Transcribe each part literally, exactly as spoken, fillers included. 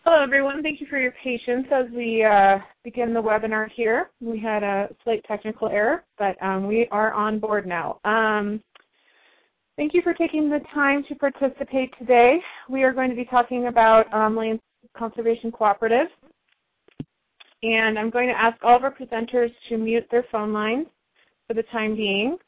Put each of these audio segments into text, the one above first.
Hello, everyone. Thank you for your patience as we uh, begin the webinar here. We had a slight technical error, but um, we are on board now. Um, thank you for taking the time to participate today. We are going to be talking about um, Land Conservation Cooperatives, and I'm going to ask all of our presenters to mute their phone lines for the time being.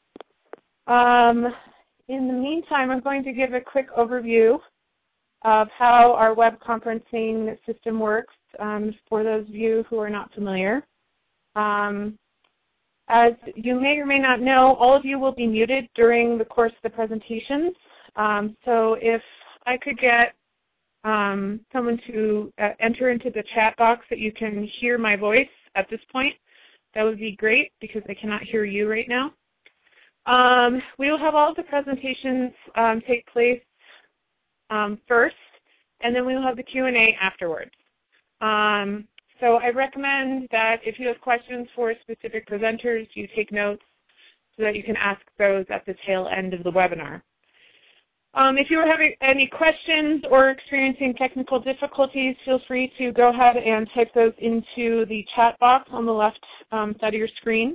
Um, in the meantime, I'm going to give a quick overview of how our web conferencing system works um, for those of you who are not familiar. Um, as you may or may not know, all of you will be muted during the course of the presentations. Um, so if I could get um, someone to uh, enter into the chat box that you can hear my voice at this point, that would be great because I cannot hear you right now. Um, we will have all of the presentations um, take place Um, first, and then we will have the Q and A afterwards. Um, so I recommend that if you have questions for specific presenters, you take notes so that you can ask those at the tail end of the webinar. Um, if you are having any questions or experiencing technical difficulties, feel free to go ahead and type those into the chat box on the left um, side of your screen.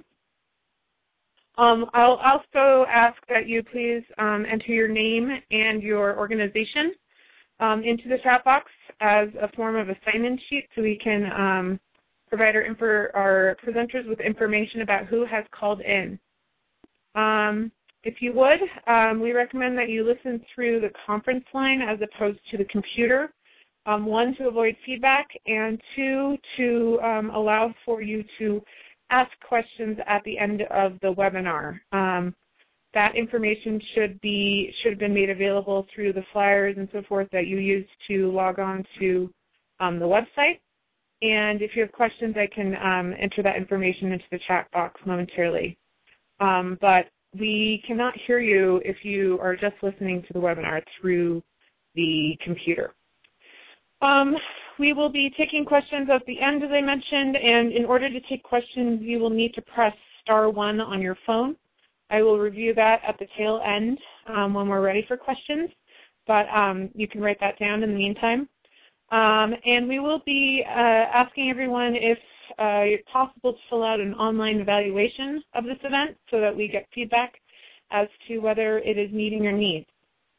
Um, I'll also ask that you please um, enter your name and your organization um, into the chat box as a form of a sign-in sheet so we can um, provide our, our presenters with information about who has called in. Um, if you would, um, we recommend that you listen through the conference line as opposed to the computer. Um, one, to avoid feedback, and two, to um, allow for you to ask questions at the end of the webinar. Um, that information should be should have been made available through the flyers and so forth that you used to log on to um, the website. And if you have questions, I can um, enter that information into the chat box momentarily. Um, but we cannot hear you if you are just listening to the webinar through the computer. Um, We will be taking questions at the end, as I mentioned, and in order to take questions, you will need to press star one on your phone. I will review that at the tail end um, when we're ready for questions, but um, you can write that down in the meantime. Um, and we will be uh, asking everyone if uh, it's possible to fill out an online evaluation of this event so that we get feedback as to whether it is meeting your needs.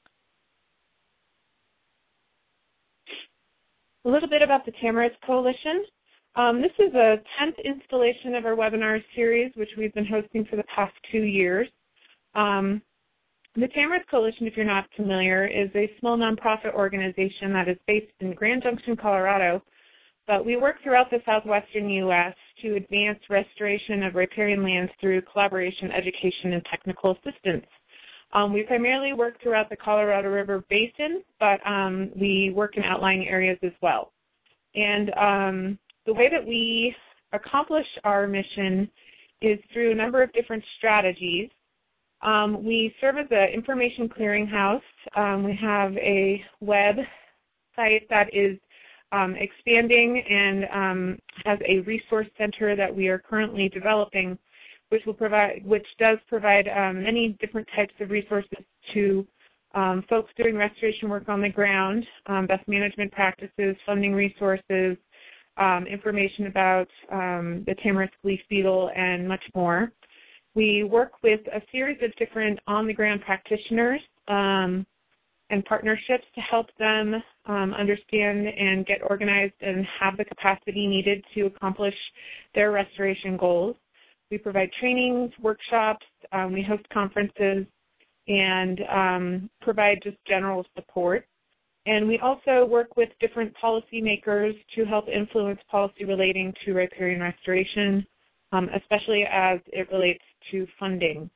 A little bit about the Tamarask Coalition. Um, this is a tenth installation of our webinar series, which we've been hosting for the past two years. Um, the Tamarask Coalition, if you're not familiar, is a small nonprofit organization that is based in Grand Junction, Colorado, but we work throughout the southwestern U S to advance restoration of riparian lands through collaboration, education, and technical assistance. Um, we primarily work throughout the Colorado River Basin, but um, we work in outlying areas as well. And um, the way that we accomplish our mission is through a number of different strategies. Um, we serve as an information clearinghouse. Um, we have a web site that is um, expanding and um, has a resource center that we are currently developing, which will provide, which does provide um, many different types of resources to um, folks doing restoration work on the ground, um, best management practices, funding resources, um, information about um, the Tamarask leaf beetle, and much more. We work with a series of different on-the-ground practitioners um, and partnerships to help them um, understand and get organized and have the capacity needed to accomplish their restoration goals. We provide trainings, workshops, um, we host conferences, and um, provide just general support. And we also work with different policymakers to help influence policy relating to riparian restoration, um, especially as it relates to funding.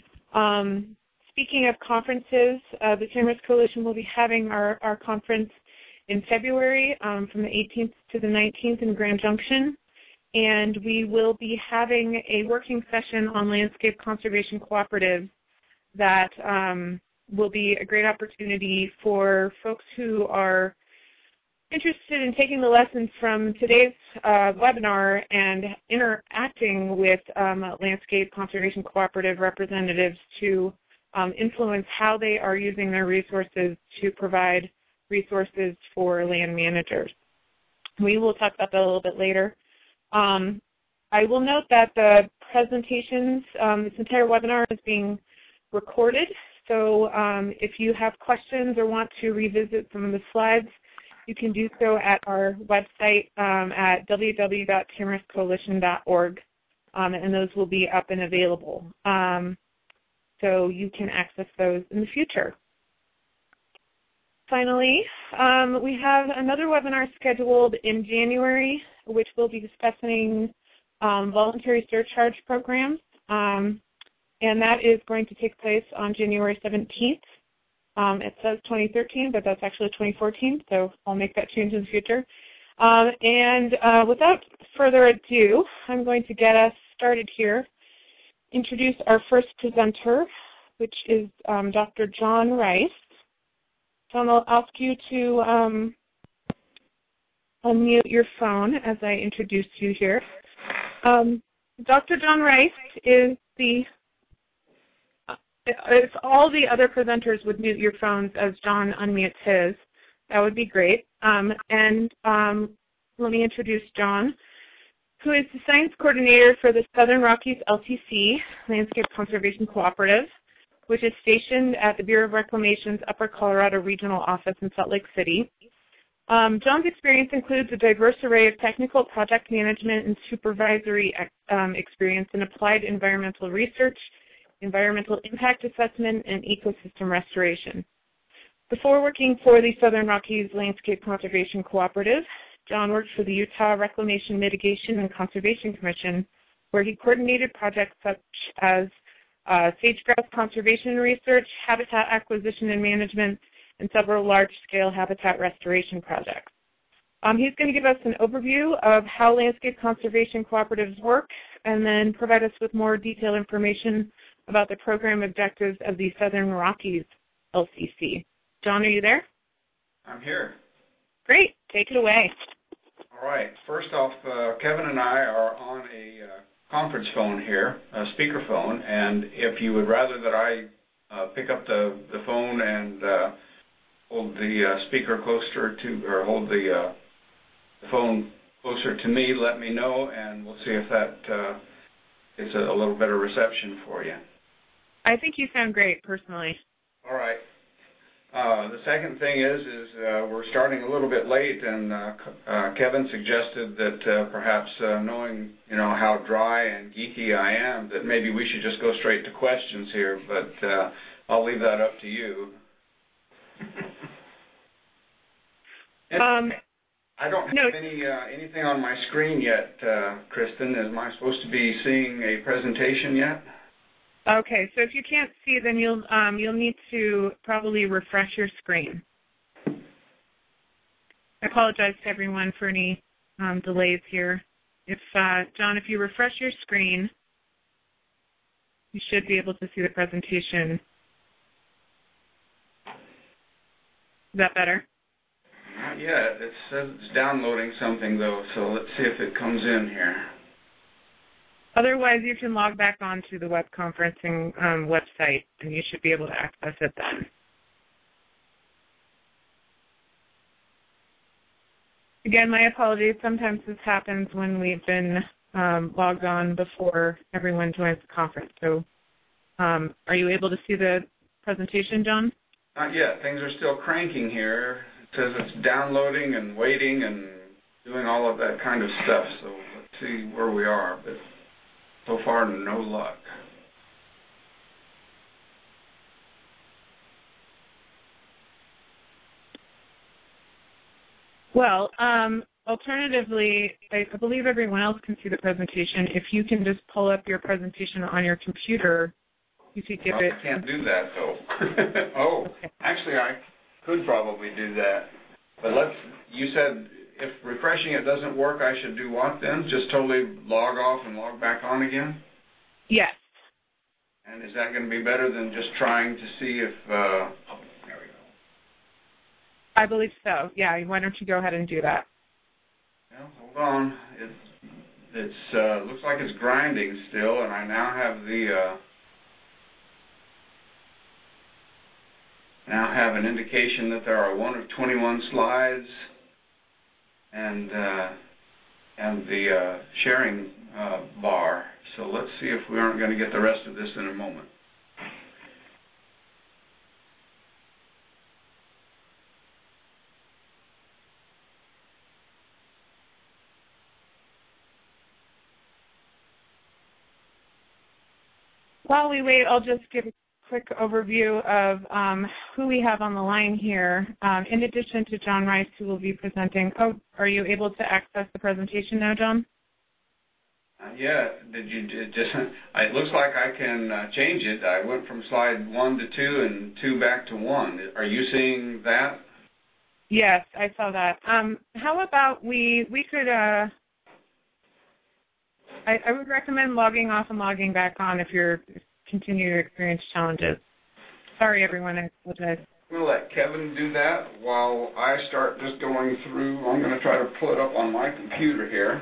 Um, speaking of conferences, uh, the Tamarask Coalition will be having our, our conference in February um, from the eighteenth to the nineteenth in Grand Junction. And we will be having a working session on landscape conservation cooperatives that um, will be a great opportunity for folks who are interested in taking the lessons from today's uh, webinar and interacting with um, landscape conservation cooperative representatives to um, influence how they are using their resources to provide resources for land managers. We will talk about that a little bit later. Um, I will note that the presentations, um, this entire webinar is being recorded, so um, if you have questions or want to revisit some of the slides, you can do so at our website um, at w w w dot tamarisk coalition dot org, um, and those will be up and available. Um, so you can access those in the future. Finally, um, we have another webinar scheduled in January, which will be discussing um, voluntary surcharge programs, um, and that is going to take place on January seventeenth. Um, it says twenty thirteen, but that's actually twenty fourteen, so I'll make that change in the future. Um, and uh, without further ado, I'm going to get us started here, introduce our first presenter, which is um, Doctor John Rice. John, I'll ask you to um, unmute your phone as I introduce you here. Um, Doctor John Rice is the, if all the other presenters would mute your phones as John unmutes his, that would be great. Um, and um, let me introduce John, who is the Science Coordinator for the Southern Rockies L T C, Landscape Conservation Cooperative, which is stationed at the Bureau of Reclamation's Upper Colorado Regional Office in Salt Lake City. Um, John's experience includes a diverse array of technical project management and supervisory um, experience in applied environmental research, environmental impact assessment, and ecosystem restoration. Before working for the Southern Rockies Landscape Conservation Cooperative, John worked for the Utah Reclamation Mitigation and Conservation Commission, where he coordinated projects such as Uh, sage-grouse conservation research, habitat acquisition and management, and several large-scale habitat restoration projects. Um, he's going to give us an overview of how landscape conservation cooperatives work and then provide us with more detailed information about the program objectives of the Southern Rockies L C C. John, are you there? I'm here. Great. Take it away. All right. First off, uh, Kevin and I are on a uh, conference phone here, a speakerphone, and if you would rather that I uh, pick up the, the phone and uh, hold the uh, speaker closer to, or hold the, uh, the phone closer to me, let me know, and we'll see if that uh, is a, a little better reception for you. I think you sound great, personally. All right. Uh, the second thing is, is uh, we're starting a little bit late, and uh, uh, Kevin suggested that uh, perhaps uh, knowing, you know, how dry and geeky I am, that maybe we should just go straight to questions here, but uh, I'll leave that up to you. um, I don't have no. any uh, anything on my screen yet, uh, Kristen. Am I supposed to be seeing a presentation yet? Okay, so if you can't see, then you'll um, you'll need to probably refresh your screen. I apologize to everyone for any um, delays here. If uh, John, if you refresh your screen, you should be able to see the presentation. Is that better? Not yet. It says it's downloading something though, so let's see if it comes in here. Otherwise, you can log back onto the web conferencing um, website, and you should be able to access it then. Again, my apologies. Sometimes this happens when we've been um, logged on before everyone joins the conference. So um, are you able to see the presentation, John? Not yet. Things are still cranking here. It says it's downloading and waiting and doing all of that kind of stuff. So let's see where we are. But so far, no luck. Well, um, alternatively, I believe everyone else can see the presentation. If you can just pull up your presentation on your computer, you could give well, it. I can't do that, though. oh, okay. Actually, I could probably do that. But let's, you said if refreshing it doesn't work, I should do what then? Just totally log off and log back on again? Yes. And is that going to be better than just trying to see if, uh, oh, there we go. I believe so. Yeah, why don't you go ahead and do that? Well, hold on. It it's, uh, looks like it's grinding still, and I now have the, uh, now have an indication that there are one of twenty-one slides, and uh, and the uh, sharing uh, bar. So let's see if we aren't going to get the rest of this in a moment. While we wait, I'll just give a quick overview of um, who we have on the line here. Um, in addition to John Rice, who will be presenting. Oh, are you able to access the presentation now, John? Uh, yeah, did you did just? It looks like I can uh, change it. I went from slide one to two and two back to one. Are you seeing that? Yes, I saw that. Um, how about we we could? Uh, I, I would recommend logging off and logging back on if you're continue to experience challenges. Sorry, everyone. I apologize. I'm going to let Kevin do that while I start just going through. I'm going to try to pull it up on my computer here.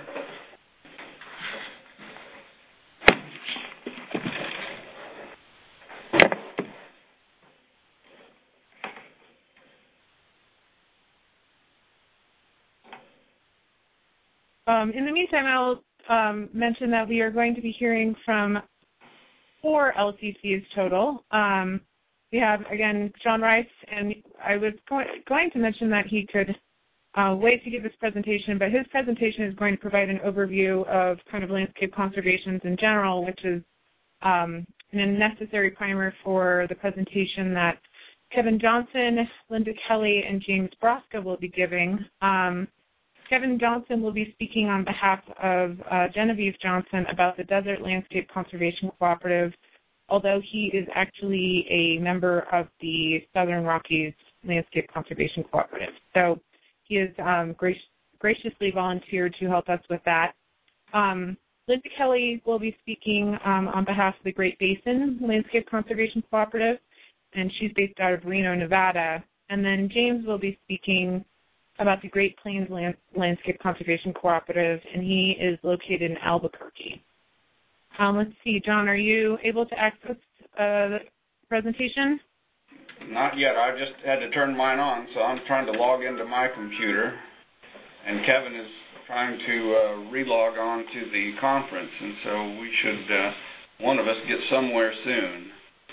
Um, in the meantime, I'll um, mention that we are going to be hearing from four L C Cs total. Um, we have, again, John Rice, and I was go- going to mention that he could uh, wait to give his presentation, but his presentation is going to provide an overview of kind of landscape conservations in general, which is um, a necessary primer for the presentation that Kevin Johnson, Linda Kelly, and James Broska will be giving. Um, Kevin Johnson will be speaking on behalf of uh, Genevieve Johnson about the Desert Landscape Conservation Cooperative, although he is actually a member of the Southern Rockies Landscape Conservation Cooperative. So he has um, grac- graciously volunteered to help us with that. Um, Linda Kelly will be speaking um, on behalf of the Great Basin Landscape Conservation Cooperative, and she's based out of Reno, Nevada. And then James will be speaking about the Great Plains Land- Landscape Conservation Cooperative, and he is located in Albuquerque. Um, let's see, John, are you able to access uh, the presentation? Not yet. I just had to turn mine on, so I'm trying to log into my computer, and Kevin is trying to uh, relog on to the conference, and so we should, uh, one of us, get somewhere soon.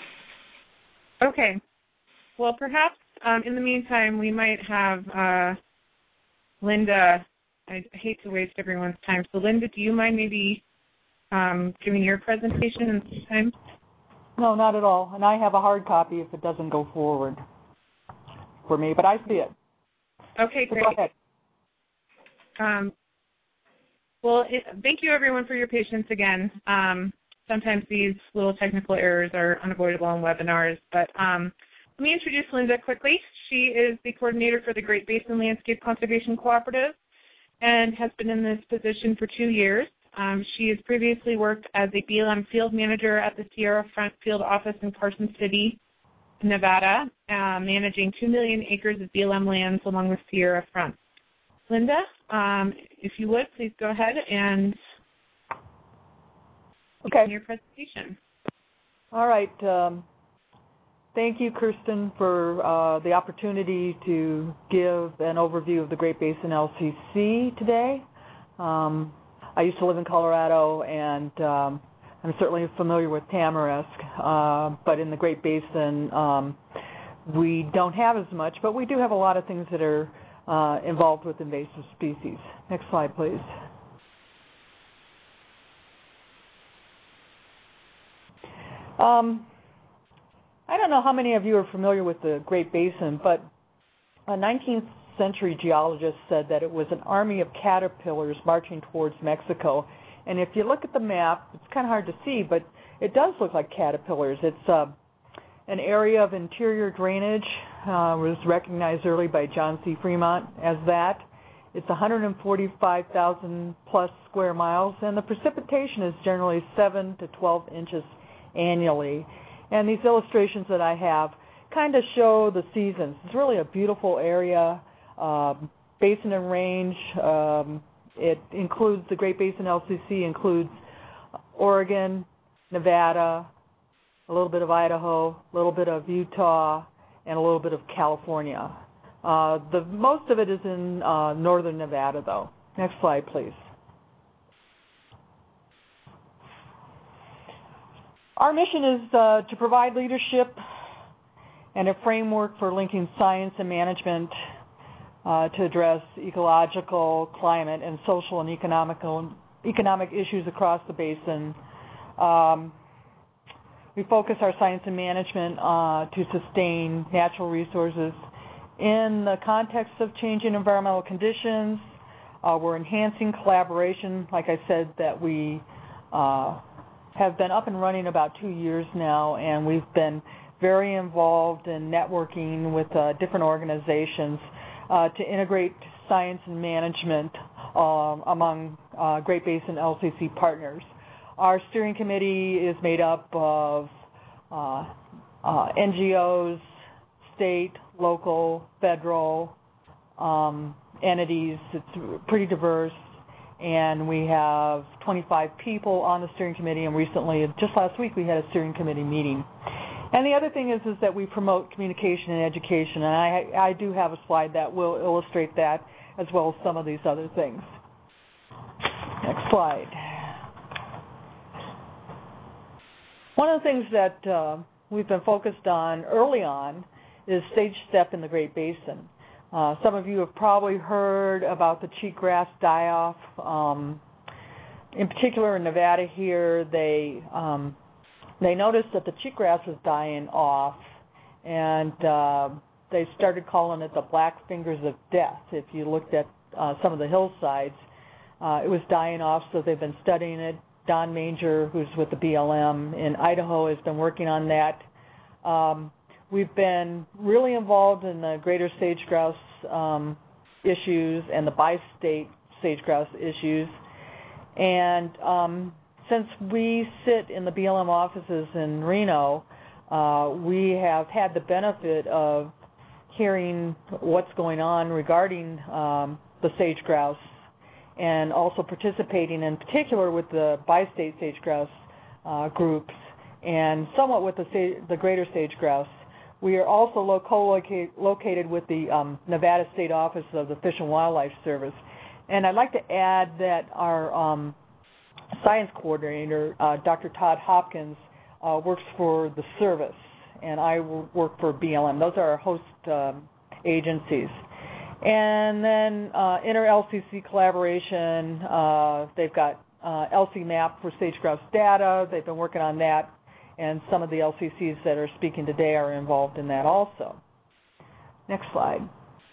Okay. Well, perhaps um, in the meantime, we might have uh, Linda. I hate to waste everyone's time. So, Linda, do you mind maybe um, giving your presentation in some time? No, not at all. And I have a hard copy if it doesn't go forward for me, but I see it. Okay, So great. go ahead. Um, well, it, thank you, everyone, for your patience again. Um, sometimes these little technical errors are unavoidable in webinars, but um, let me introduce Linda quickly. She is the coordinator for the Great Basin Landscape Conservation Cooperative and has been in this position for two years. Um, she has previously worked as a B L M field manager at the Sierra Front Field Office in Carson City, Nevada, uh, managing two million acres of B L M lands along the Sierra Front. Linda, um, if you would, please go ahead and okay. begin your presentation. All right. Um, thank you, Kirsten, for uh, the opportunity to give an overview of the Great Basin L C C today. Um, I used to live in Colorado, and um, I'm certainly familiar with Tamarisk, uh, but in the Great Basin, um, we don't have as much, but we do have a lot of things that are uh, involved with invasive species. Next slide, please. Um, I don't know how many of you are familiar with the Great Basin, but a nineteenth century geologist said that it was an army of caterpillars marching towards Mexico. And if you look at the map, it's kind of hard to see, but it does look like caterpillars. It's uh, an area of interior drainage, uh, was recognized early by John C. Fremont as that. It's one hundred forty-five thousand plus square miles, and the precipitation is generally seven to twelve inches annually. And these illustrations that I have kind of show the seasons. It's really a beautiful area. Um, basin and range, um, it includes, the Great Basin L C C includes Oregon, Nevada, a little bit of Idaho, a little bit of Utah, and a little bit of California. Uh, the most of it is in uh, northern Nevada, though. Next slide, please. Our mission is uh, to provide leadership and a framework for linking science and management uh, to address ecological, climate, and social and economical, economic issues across the basin. Um, we focus our science and management uh, to sustain natural resources in the context of changing environmental conditions. Uh, we're enhancing collaboration, like I said, that we uh, have been up and running about two years now, and we've been very involved in networking with uh, different organizations uh, to integrate science and management uh, among uh, Great Basin L C C partners. Our steering committee is made up of uh, uh, N G Os, state, local, federal um, entities. It's pretty diverse, and we have twenty-five people on the steering committee, and recently, just last week, we had a steering committee meeting. And the other thing is, is that we promote communication and education, and I, I do have a slide that will illustrate that, as well as some of these other things. Next slide. One of the things that uh, we've been focused on early on is sage steppe in the Great Basin. Uh, some of you have probably heard about the cheatgrass die-off. Um, in particular, in Nevada here, they um, they noticed that the cheatgrass was dying off, and uh, they started calling it the black fingers of death. If you looked at uh, some of the hillsides, uh, it was dying off, so they've been studying it. Don Manger, who's with the B L M in Idaho, has been working on that. Um, we've been really involved in the greater sage-grouse um, issues and the bi-state sage-grouse issues. And um, since we sit in the B L M offices in Reno, uh, we have had the benefit of hearing what's going on regarding um, the sage-grouse, and also participating in particular with the bi-state sage-grouse uh, groups and somewhat with the, the greater sage-grouse. We are also lo co-located located with the um, Nevada State Office of the Fish and Wildlife Service. And I'd like to add that our um, science coordinator, uh, Doctor Todd Hopkins, uh, works for the service, and I work for B L M. Those are our host um, agencies. And then uh, inter-L C C collaboration, uh, they've got uh, L C MAP for sage-grouse data. They've been working on that, and some of the L C Cs that are speaking today are involved in that also. Next slide.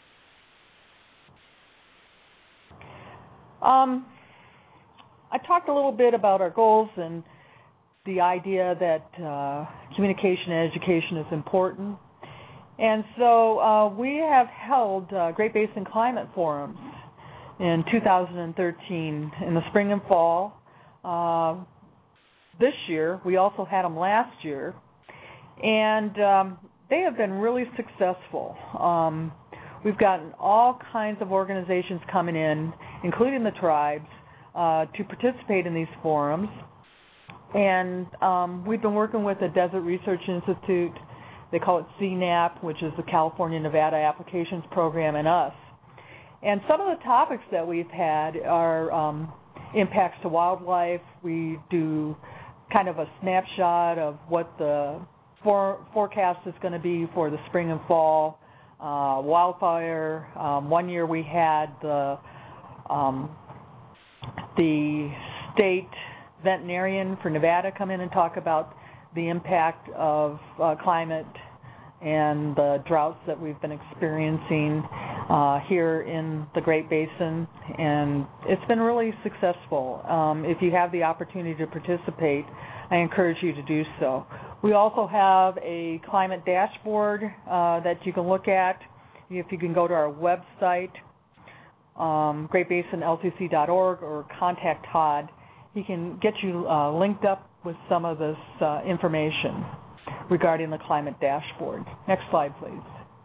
Um, I talked a little bit about our goals and the idea that uh, communication and education is important. And so uh, we have held uh, Great Basin Climate Forums in two thousand thirteen in the spring and fall. Uh, this year, we also had them last year, and um, they have been really successful. Um, we've gotten all kinds of organizations coming in, including the tribes, uh, to participate in these forums. And um, we've been working with the Desert Research Institute. They call it C NAP, which is the California Nevada Applications Program, and us. And some of the topics that we've had are um, impacts to wildlife. We do kind of a snapshot of what the for forecast is going to be for the spring and fall. Uh, wildfire. Um, one year we had the um, the state veterinarian for Nevada come in and talk about the impact of uh, climate and the droughts that we've been experiencing uh, here in the Great Basin, and it's been really successful. Um, if you have the opportunity to participate, I encourage you to do so. We also have a climate dashboard uh, that you can look at. If you can go to our website, um, great basin L C C dot org, or contact Todd. He can get you uh, linked up with some of this uh, information regarding the climate dashboard. Next slide, please.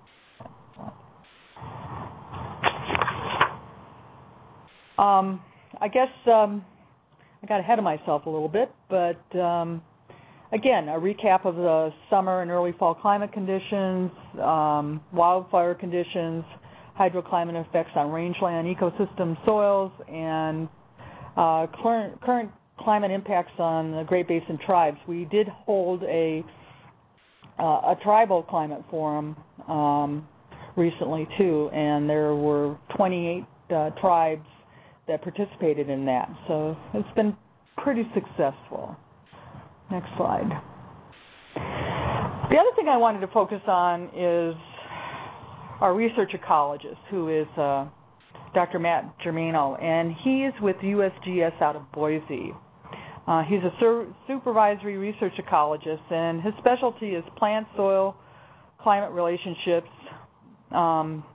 Um, I guess um, I got ahead of myself a little bit, but um, again, a recap of the summer and early fall climate conditions, um, wildfire conditions, hydroclimate effects on rangeland ecosystem soils, and uh, current, current climate impacts on the Great Basin tribes. We did hold a, uh, a tribal climate forum um, recently too, and there were twenty-eight uh, tribes that participated in that. So it's been pretty successful. Next slide. The other thing I wanted to focus on is our research ecologist, who is uh, Doctor Matt Germano, and he is with U S G S out of Boise. Uh, he's a sur- supervisory research ecologist, and his specialty is plant-soil climate relationships um,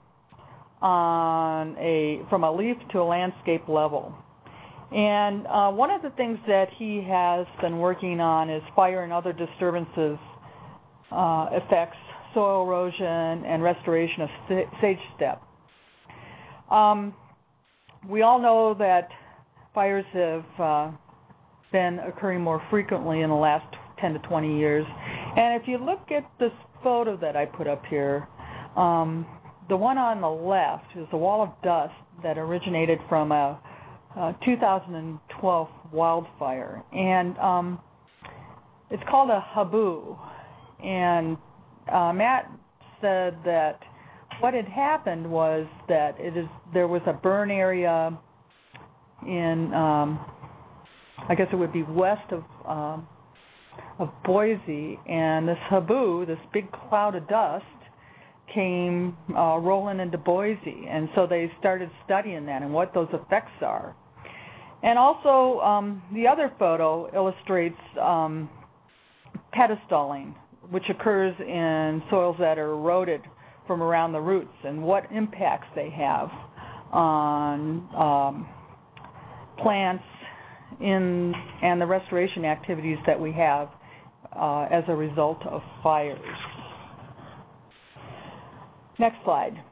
on a from a leaf to a landscape level. And uh, one of the things that he has been working on is fire and other disturbances uh, affects soil erosion and restoration of sage steppe. Um, we all know that fires have uh, been occurring more frequently in the last ten to twenty years. And if you look at this photo that I put up here, um, the one on the left is a wall of dust that originated from a, a two thousand twelve wildfire. And um, it's called a habu. And uh, Matt said that what had happened was that it is there was a burn area in, um, I guess it would be west of um, of Boise, and this habu, this big cloud of dust, came uh, rolling into Boise, and so they started studying that and what those effects are. And also, um, the other photo illustrates um, pedestalling, which occurs in soils that are eroded from around the roots, and what impacts they have on um, plants in and the restoration activities that we have uh, as a result of fires. Next slide.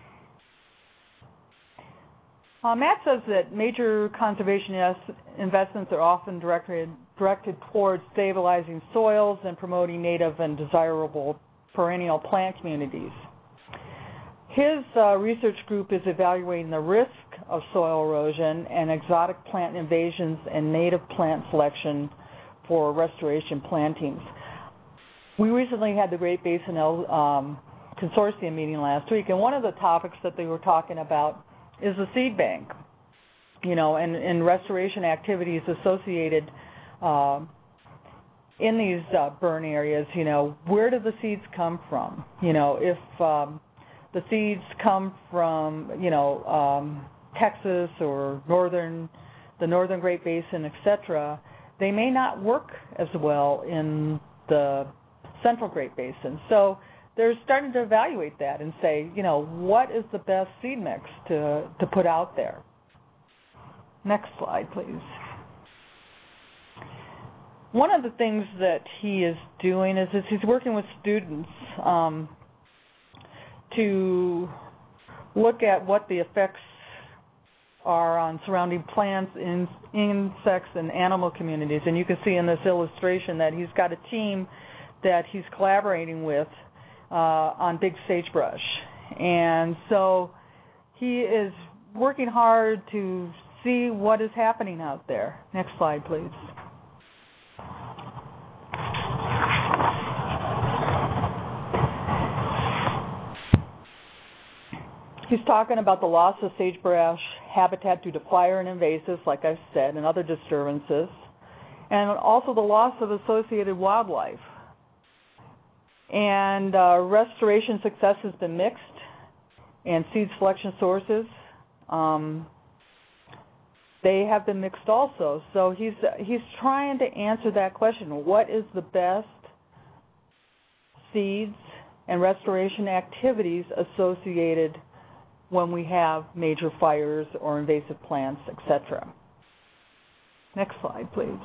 Uh, Matt says that major conservation investments are often directed, directed towards stabilizing soils and promoting native and desirable perennial plant communities. His uh, research group is evaluating the risk of soil erosion and exotic plant invasions and native plant selection for restoration plantings. We recently had the Great Basin um, Consortium meeting last week, and one of the topics that they were talking about is the seed bank, you know, and, and restoration activities associated uh, in these uh, burn areas. You know, where do the seeds come from? You know, if um, the seeds come from, you know, um, Texas or northern, the northern Great Basin, et cetera, they may not work as well in the central Great Basin. So they're starting to evaluate that and say, you know, what is the best seed mix to, to put out there? Next slide, please. One of the things that he is doing is, is he's working with students um, to look at what the effects are on surrounding plants, in, insects, and animal communities. And you can see in this illustration that he's got a team that he's collaborating with Uh, on big sagebrush. And so he is working hard to see what is happening out there. Next slide, please. He's talking about the loss of sagebrush habitat due to fire and invasives, like I said, and other disturbances, and also the loss of associated wildlife. And uh, restoration success has been mixed, and seed selection sources, um, they have been mixed also. So he's he's trying to answer that question: what is the best seeds and restoration activities associated when we have major fires or invasive plants, et cetera? Next slide, please.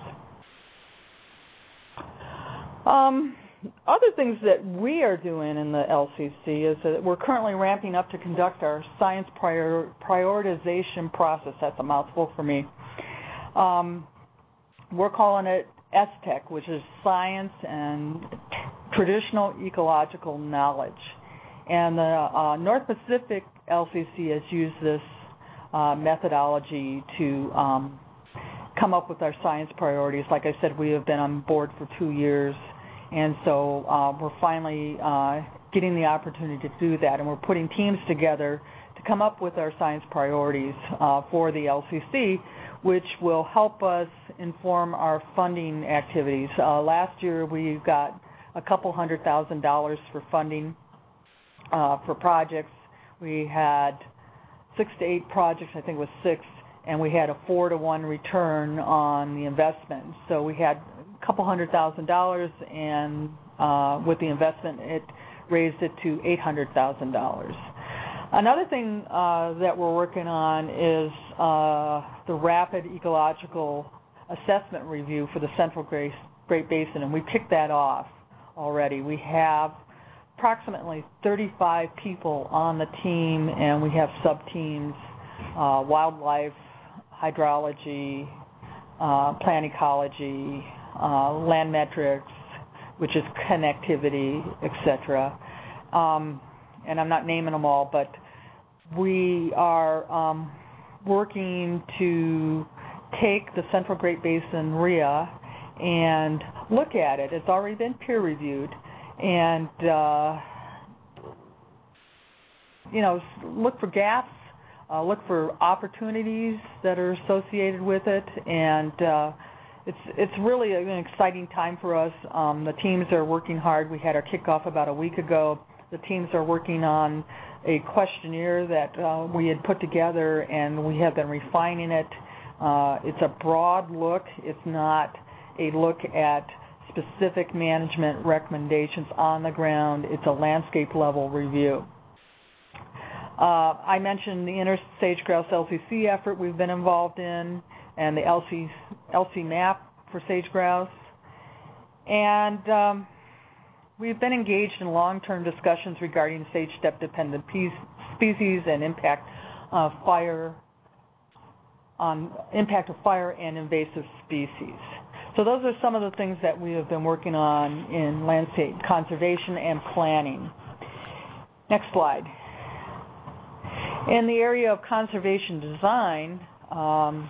Um, Other things that we are doing in the L C C is that we're currently ramping up to conduct our science prior, prioritization process. That's a mouthful for me. Um, we're calling it S T E C, which is Science and Traditional Ecological Knowledge. And the uh, North Pacific L C C has used this uh, methodology to um, come up with our science priorities. Like I said, we have been on board for two years, and so uh, we're finally uh, getting the opportunity to do that, and we're putting teams together to come up with our science priorities uh, for the L C C, which will help us inform our funding activities. Uh, last year we got a couple hundred thousand dollars for funding uh, for projects. We had six to eight projects, I think it was six, and we had a four to one return on the investment. So we had a couple hundred thousand dollars, and uh, with the investment it raised it to eight hundred thousand dollars. Another thing uh, that we're working on is uh, the rapid ecological assessment review for the Central Great, Great Basin, and we kicked that off already. We have approximately thirty-five people on the team, and we have sub-teams, uh, wildlife, hydrology, uh, plant ecology, uh, land metrics, which is connectivity, et cetera. Um, and I'm not naming them all, but we are um, working to take the Central Great Basin R I A and look at it. It's already been peer-reviewed, and uh, you know, look for gaps, uh, look for opportunities that are associated with it, and uh, it's it's really an exciting time for us. Um, the teams are working hard. We had our kickoff about a week ago. The teams are working on a questionnaire that uh, we had put together, and we have been refining it. Uh, it's a broad look. It's not a look at specific management recommendations on the ground. It's a landscape level review. Uh, I mentioned the Inner Sage Grouse L C C effort we've been involved in, and the L C, L C map for sage grouse. And um, we've been engaged in long-term discussions regarding sage steppe-dependent species and impact of fire on impact of fire and invasive species. So those are some of the things that we have been working on in landscape conservation and planning. Next slide. In the area of conservation design, um,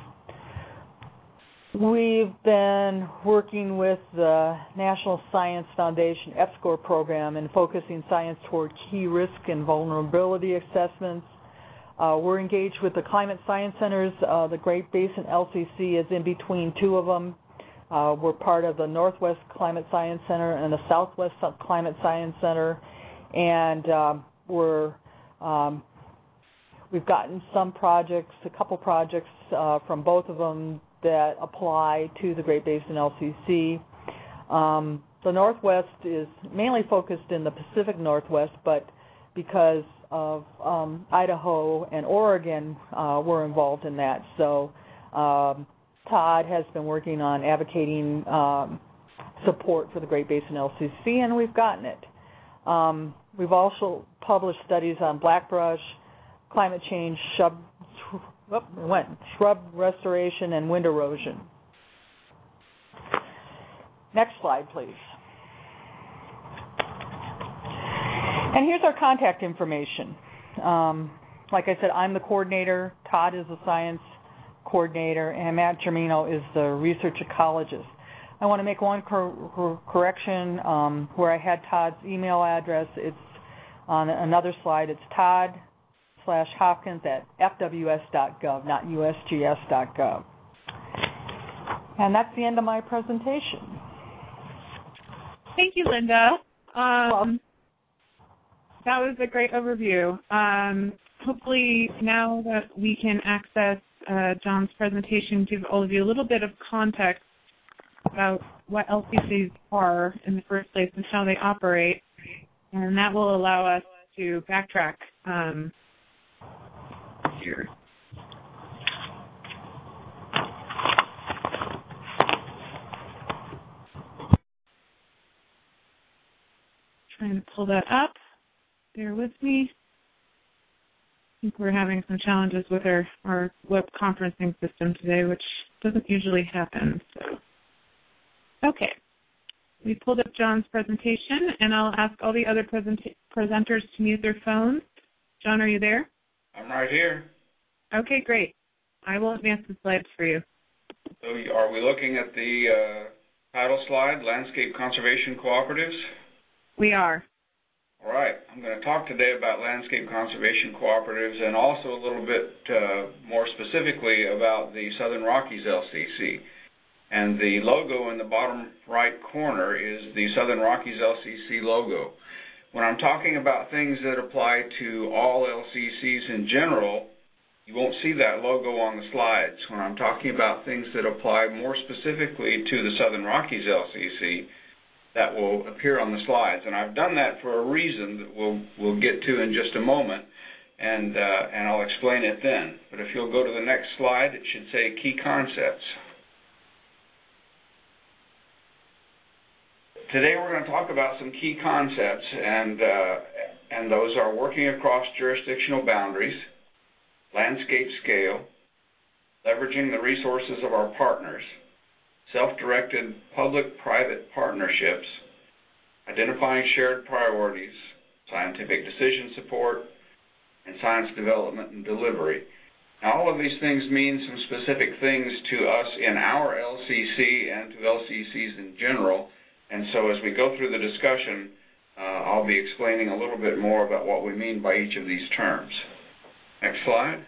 we've been working with the National Science Foundation F SCORE program and focusing science toward key risk and vulnerability assessments. Uh, we're engaged with the climate science centers. Uh, the Great Basin L C C is in between two of them. Uh, we're part of the Northwest Climate Science Center and the Southwest Climate Science Center, and uh, we're um, we've gotten some projects, a couple projects uh, from both of them that apply to the Great Basin L C C. Um, the Northwest is mainly focused in the Pacific Northwest, but because of um, Idaho and Oregon, uh, we're involved in that. So um, Todd has been working on advocating um, support for the Great Basin L C C, and we've gotten it. Um, we've also published studies on blackbrush, climate change, shrub, whoop, it went, shrub restoration, and wind erosion. Next slide, please. And here's our contact information. Um, like I said, I'm the coordinator. Todd is the science coordinator, and Matt Germino is the research ecologist. I want to make one cor cor correction um, where I had Todd's email address. It's on another slide. It's Todd slash Hopkins at F W S dot gov, not U S G S dot gov. And that's the end of my presentation. Thank you, Linda. Um, that was a great overview. Um, hopefully now that we can access uh, John's presentation, give all of you a little bit of context about what L C Cs are in the first place and how they operate, and that will allow us to backtrack um, here. Trying to pull that up. Bear with me. I think we're having some challenges with our, our web conferencing system today, which doesn't usually happen. So, okay. We pulled up John's presentation, and I'll ask all the other present presenters to mute their phones. John, are you there? I'm right here. Okay, great. I will advance the slides for you. So are we looking at the uh, title slide, Landscape Conservation Cooperatives? We are. All right. I'm going to talk today about landscape conservation cooperatives and also a little bit uh, more specifically about the Southern Rockies L C C. And the logo in the bottom right corner is the Southern Rockies L C C logo. When I'm talking about things that apply to all L C Cs in general, you won't see that logo on the slides. When I'm talking about things that apply more specifically to the Southern Rockies L C C, that will appear on the slides. And I've done that for a reason that we'll, we'll get to in just a moment, and, uh, and I'll explain it then. But if you'll go to the next slide, it should say Key Concepts. Today we're going to talk about some key concepts, and, uh, and those are working across jurisdictional boundaries, landscape scale, leveraging the resources of our partners, self-directed public-private partnerships, identifying shared priorities, scientific decision support, and science development and delivery. Now, all of these things mean some specific things to us in our L C C and to L C Cs in general. And so as we go through the discussion, uh, I'll be explaining a little bit more about what we mean by each of these terms. Next slide.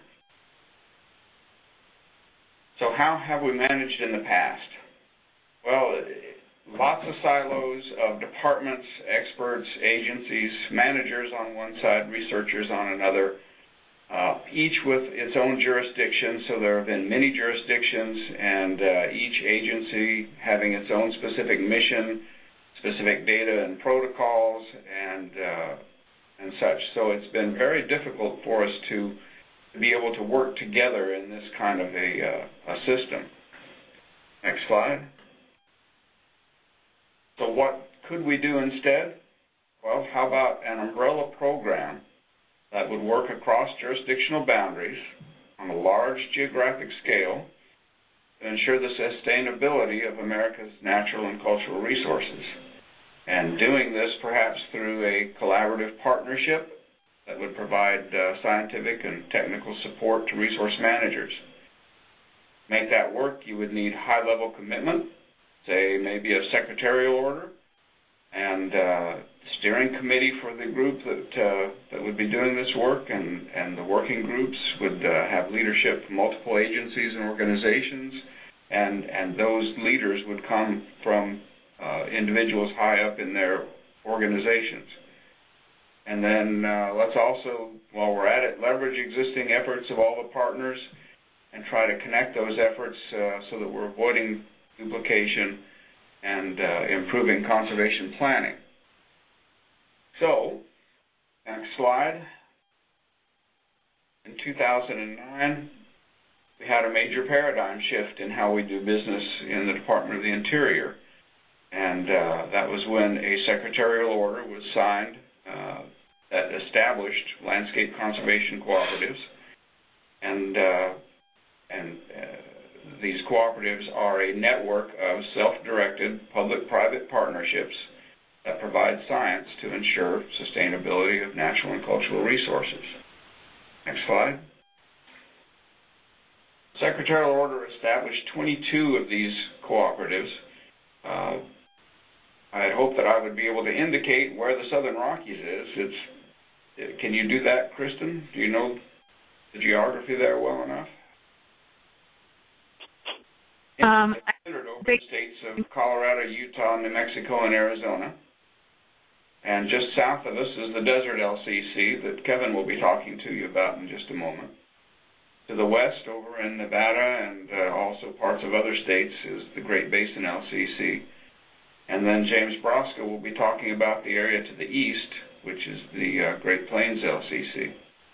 So how have we managed in the past? Well, lots of silos of departments, experts, agencies, managers on one side, researchers on another, uh, each with its own jurisdiction. So there have been many jurisdictions, and uh, each agency having its own specific mission, specific data and protocols, and uh, and such. So it's been very difficult for us to, to be able to work together in this kind of a, uh, a system. Next slide. So what could we do instead? Well, how about an umbrella program that would work across jurisdictional boundaries on a large geographic scale to ensure the sustainability of America's natural and cultural resources? And doing this perhaps through a collaborative partnership that would provide uh, scientific and technical support to resource managers. To make that work, you would need high-level commitment, say maybe a secretarial order, and uh, steering committee for the group that uh, that would be doing this work, and, and the working groups would uh, have leadership from multiple agencies and organizations, and, and those leaders would come from uh, individuals high up in their organizations. And then uh, let's also, while we're at it, leverage existing efforts of all the partners and try to connect those efforts uh, so that we're avoiding duplication and uh, improving conservation planning. So, next slide. In two thousand nine, we had a major paradigm shift in how we do business in the Department of the Interior. And uh, that was when a secretarial order was signed uh, that established landscape conservation cooperatives. And, uh, and uh, these cooperatives are a network of self-directed public-private partnerships that provide science to ensure sustainability of natural and cultural resources. Next slide. The secretarial order established twenty-two of these cooperatives. Uh, I had hoped that I would be able to indicate where the Southern Rockies is. It's, can you do that, Kristen? Do you know the geography there well enough? Um, Centered over the states of Colorado, Utah, New Mexico, and Arizona. And just south of us is the Desert L C C that Kevin will be talking to you about in just a moment. To the west, over in Nevada and uh, also parts of other states, is the Great Basin L C C. And then James Broska will be talking about the area to the east, which is the uh, Great Plains L C C.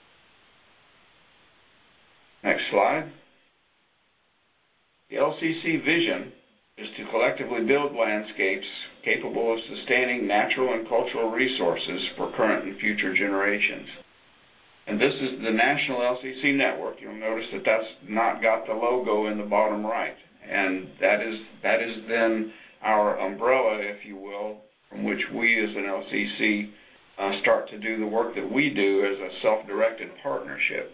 Next slide. The L C C vision is to collectively build landscapes capable of sustaining natural and cultural resources for current and future generations. And this is the National L C C Network. You'll notice that that's not got the logo in the bottom right. And that is, that is then our umbrella, if you will, from which we as an L C C uh, start to do the work that we do as a self-directed partnership.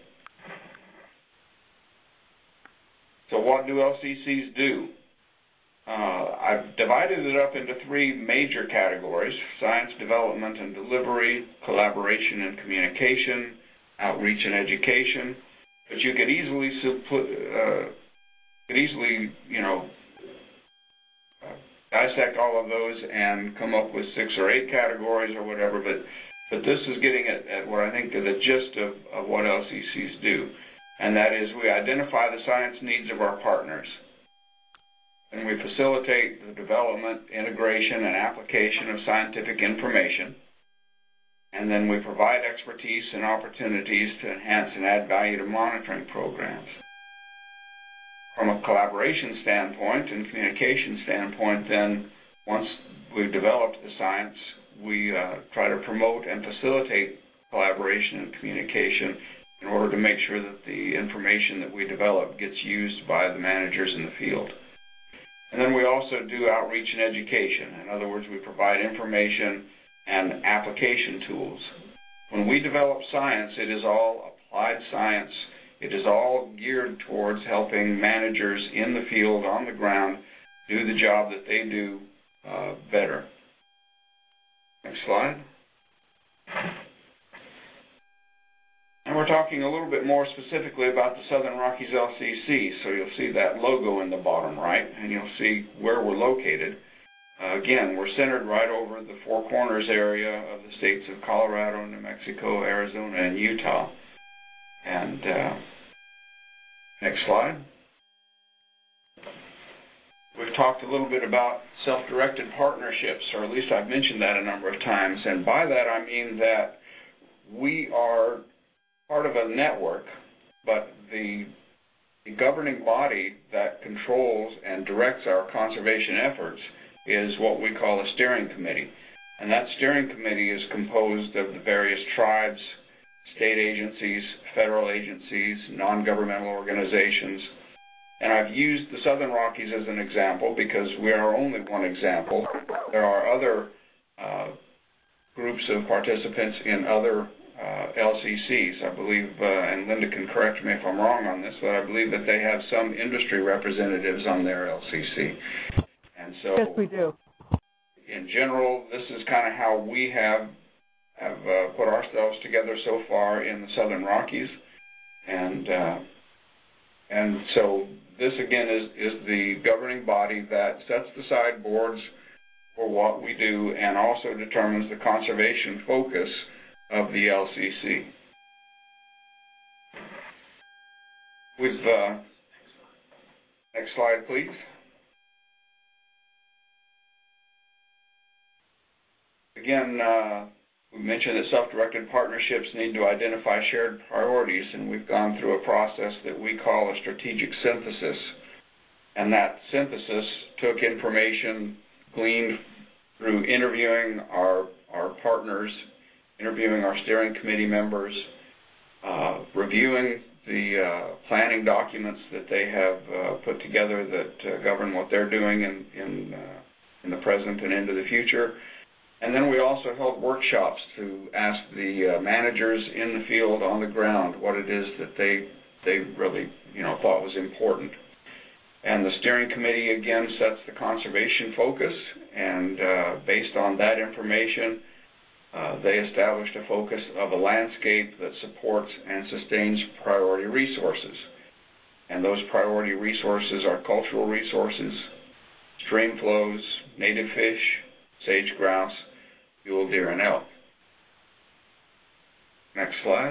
So what do L C Cs do? Uh, I've divided it up into three major categories: science development and delivery, collaboration and communication, outreach and education. But you could easily uh, could easily, you know, uh, dissect all of those and come up with six or eight categories or whatever. But but this is getting at, at what I think is the gist of, of what L C Cs do, and that is we identify the science needs of our partners, and we facilitate the development, integration, and application of scientific information. And then we provide expertise and opportunities to enhance and add value to monitoring programs. From a collaboration standpoint and communication standpoint, then once we've developed the science, we uh, try to promote and facilitate collaboration and communication in order to make sure that the information that we develop gets used by the managers in the field. And then we also do outreach and education. In other words, we provide information and application tools. When we develop science, it is all applied science. It is all geared towards helping managers in the field, on the ground, do the job that they do uh, better. Next slide. And we're talking a little bit more specifically about the Southern Rockies L C C. So you'll see that logo in the bottom right, and you'll see where we're located. Uh, again, we're centered right over the Four Corners area of the states of Colorado, New Mexico, Arizona, and Utah. And uh, next slide. We've talked a little bit about self-directed partnerships, or at least I've mentioned that a number of times. And by that I mean that we are part of a network, but the, the governing body that controls and directs our conservation efforts is what we call a steering committee. And that steering committee is composed of the various tribes, state agencies, federal agencies, non-governmental organizations. And I've used the Southern Rockies as an example because we are only one example. There are other uh, groups of participants in other uh, L C Cs. I believe, uh, and Linda can correct me if I'm wrong on this, but I believe that they have some industry representatives on their L C C. And so, yes, we do. In general, this is kind of how we have have uh, put ourselves together so far in the Southern Rockies, and uh, and so this again is is the governing body that sets the sideboards for what we do and also determines the conservation focus of the L C C. With uh, next slide, please. Again, uh, we mentioned that self-directed partnerships need to identify shared priorities, and we've gone through a process that we call a strategic synthesis. And that synthesis took information gleaned through interviewing our, our partners, interviewing our steering committee members, uh, reviewing the uh, planning documents that they have uh, put together that uh, govern what they're doing in, in, uh, in the present and into the future. And then we also held workshops to ask the uh, managers in the field on the ground what it is that they they really you know thought was important. And the steering committee again sets the conservation focus, and uh, based on that information, uh, they established a focus of a landscape that supports and sustains priority resources. And those priority resources are cultural resources, stream flows, native fish, sage grouse, mule deer, and elk. Next slide.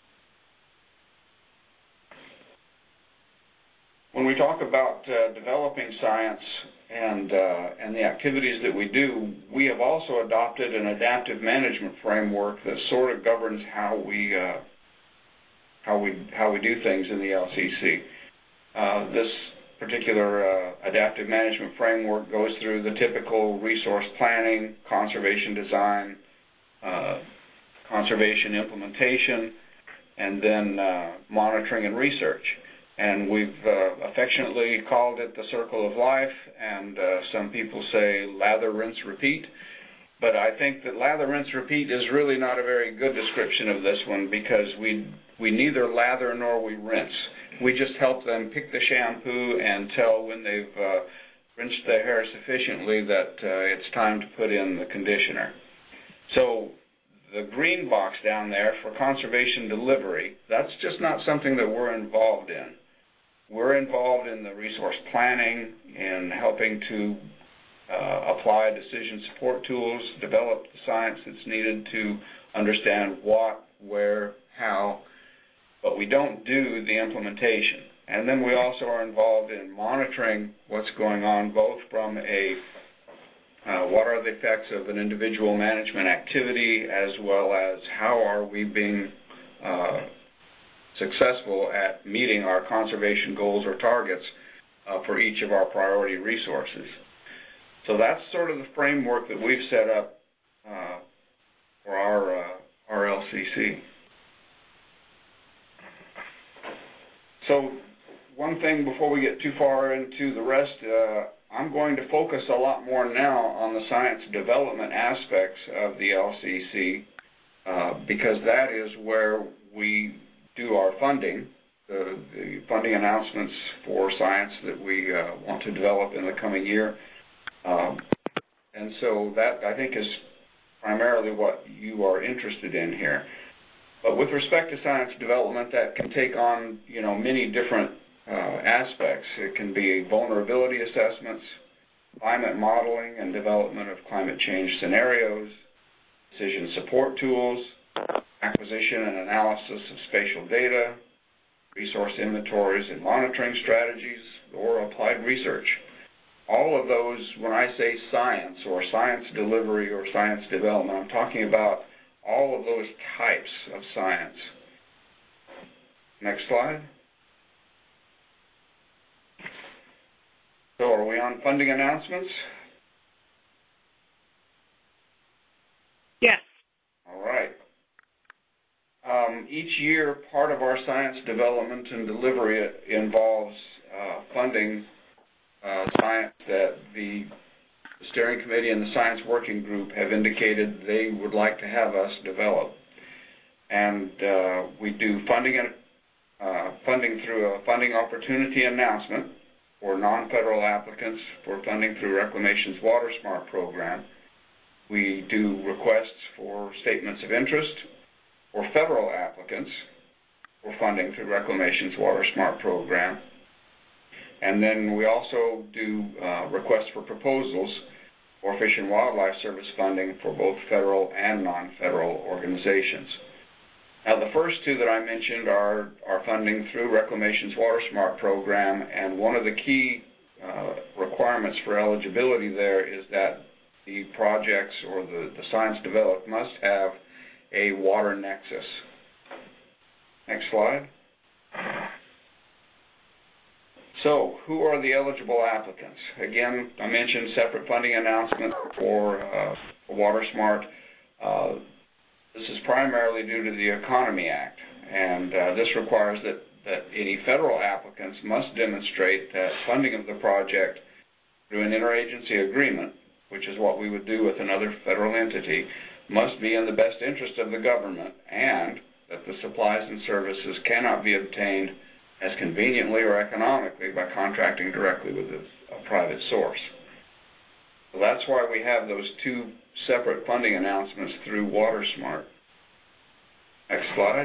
When we talk about uh, developing science and, uh, and the activities that we do, we have also adopted an adaptive management framework that sort of governs how we, uh, how we, how we do things in the L C C. Uh, this particular uh, adaptive management framework goes through the typical resource planning, conservation design, uh, conservation implementation, and then uh, monitoring and research. And we've uh, affectionately called it the circle of life, and uh, some people say lather, rinse, repeat. But I think that lather, rinse, repeat is really not a very good description of this one, because we we neither lather nor we rinse. We just help them pick the shampoo and tell when they've uh, rinsed their hair sufficiently that uh, it's time to put in the conditioner. So the green box down there for conservation delivery, that's just not something that we're involved in. We're involved in the resource planning, in helping to uh, apply decision support tools, develop the science that's needed to understand what, where, how, but we don't do the implementation. And then we also are involved in monitoring what's going on, both from a uh, what are the effects of an individual management activity, as well as how are we being uh, successful at meeting our conservation goals or targets uh, for each of our priority resources. So that's sort of the framework that we've set up uh, for our, uh, our L C C. So one thing before we get too far into the rest, uh, I'm going to focus a lot more now on the science development aspects of the L C C uh, because that is where we do our funding, the, the funding announcements for science that we uh, want to develop in the coming year. Um, and so that, I think, is primarily what you are interested in here. But with respect to science development, that can take on, you know, many different uh, aspects. It can be vulnerability assessments, climate modeling and development of climate change scenarios, decision support tools, acquisition and analysis of spatial data, resource inventories and monitoring strategies, or applied research. All of those, when I say science or science delivery or science development, I'm talking about all of those types of science. Next slide. So are we on funding announcements? Yes. All right. Um, each year, part of our science development and delivery involves uh, funding uh, science that the The steering committee and the science working group have indicated they would like to have us develop. And uh, we do funding, uh, funding through a funding opportunity announcement for non-federal applicants for funding through Reclamation's WaterSmart program. We do requests for statements of interest for federal applicants for funding through Reclamation's WaterSmart program. And then we also do uh, requests for proposals for Fish and Wildlife Service funding for both federal and non-federal organizations. Now, the first two that I mentioned are, are funding through Reclamation's WaterSmart program, and one of the key uh, requirements for eligibility there is that the projects or the, the science developed must have a water nexus. Next slide. So, who are the eligible applicants? Again, I mentioned separate funding announcement for, uh, for WaterSmart. Uh, this is primarily due to the Economy Act, and uh, this requires that, that any federal applicants must demonstrate that funding of the project through an interagency agreement, which is what we would do with another federal entity, must be in the best interest of the government, and that the supplies and services cannot be obtained as conveniently or economically by contracting directly with a, a private source. So that's why we have those two separate funding announcements through WaterSmart. Next slide.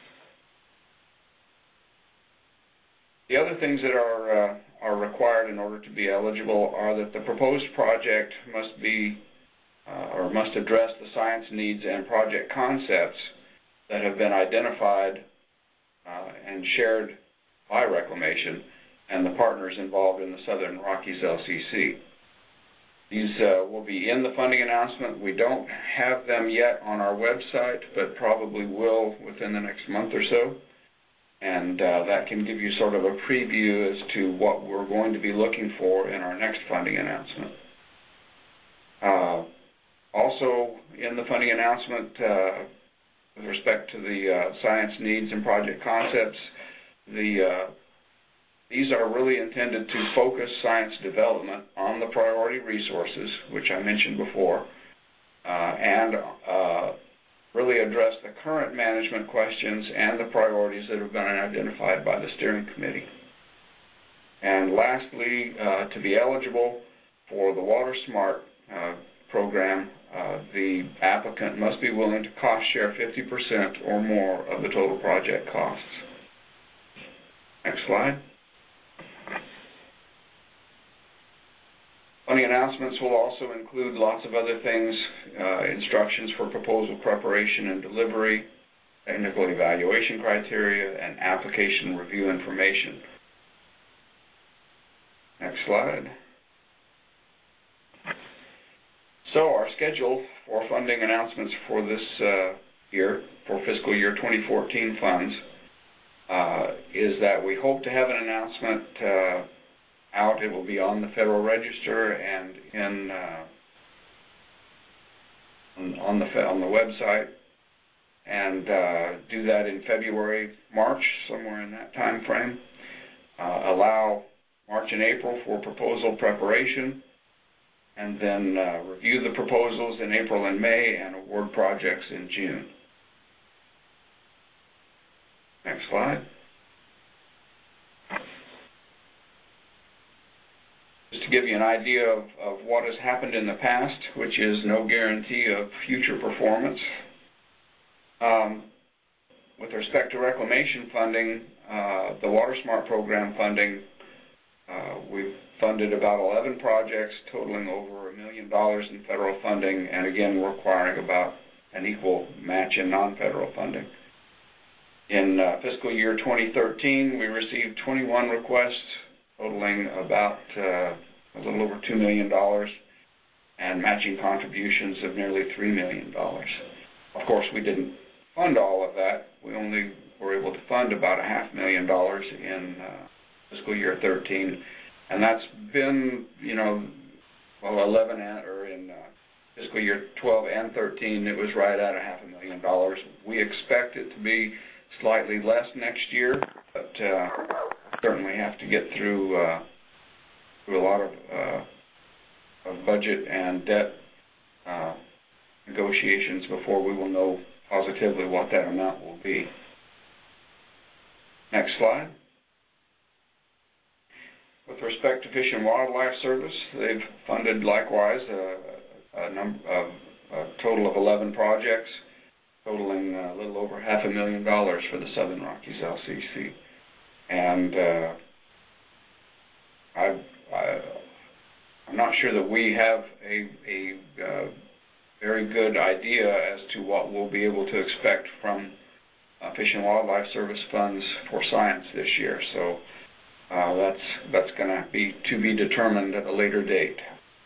The other things that are, uh, are required in order to be eligible are that the proposed project must be uh, or must address the science needs and project concepts that have been identified uh, and shared by Reclamation and the partners involved in the Southern Rockies L C C. These uh, will be in the funding announcement. We don't have them yet on our website, but probably will within the next month or so. And uh, that can give you sort of a preview as to what we're going to be looking for in our next funding announcement. Uh, also in the funding announcement, uh, with respect to the uh, science needs and project concepts, the uh, these are really intended to focus science development on the priority resources, which I mentioned before, uh, and uh, really address the current management questions and the priorities that have been identified by the steering committee. And lastly, uh, to be eligible for the WaterSmart uh, program, uh, the applicant must be willing to cost share fifty percent or more of the total project costs. Next slide. Funding announcements will also include lots of other things, uh, instructions for proposal preparation and delivery, technical evaluation criteria, and application review information. Next slide. So our schedule for funding announcements for this uh, year, for fiscal year twenty fourteen funds, uh, is that we hope to have an announcement uh, out. It will be on the Federal Register and in uh, on, on the on the website, and uh, do that in February, March, somewhere in that time frame. Uh, allow March and April for proposal preparation, and then uh, review the proposals in April and May and award projects in June. Next slide. Just to give you an idea of, of what has happened in the past, which is no guarantee of future performance. Um, with respect to reclamation funding, uh, the WaterSmart program funding, uh, we've funded about eleven projects totaling over a million dollars in federal funding, and again requiring about an equal match in non-federal funding. In uh, fiscal year twenty thirteen, we received twenty-one requests totaling about uh, a little over two million dollars and matching contributions of nearly three million dollars. Of course, we didn't fund all of that. We only were able to fund about a half million dollars in uh, fiscal year thirteen, and that's been, you know, well, eleven and, or in uh, fiscal year twelve and thirteen, it was right at a half a million dollars. We expect it to be slightly less next year, but uh, certainly have to get through uh, through a lot of, uh, of budget and debt uh, negotiations before we will know positively what that amount will be. Next slide. With respect to Fish and Wildlife Service, they've funded likewise a, a, number of, a total of eleven projects, totaling a little over half a million dollars for the Southern Rockies L C C. And uh, I, I, I'm not sure that we have a, a uh, very good idea as to what we'll be able to expect from uh, Fish and Wildlife Service funds for science this year. So uh, that's that's going to be to be determined at a later date.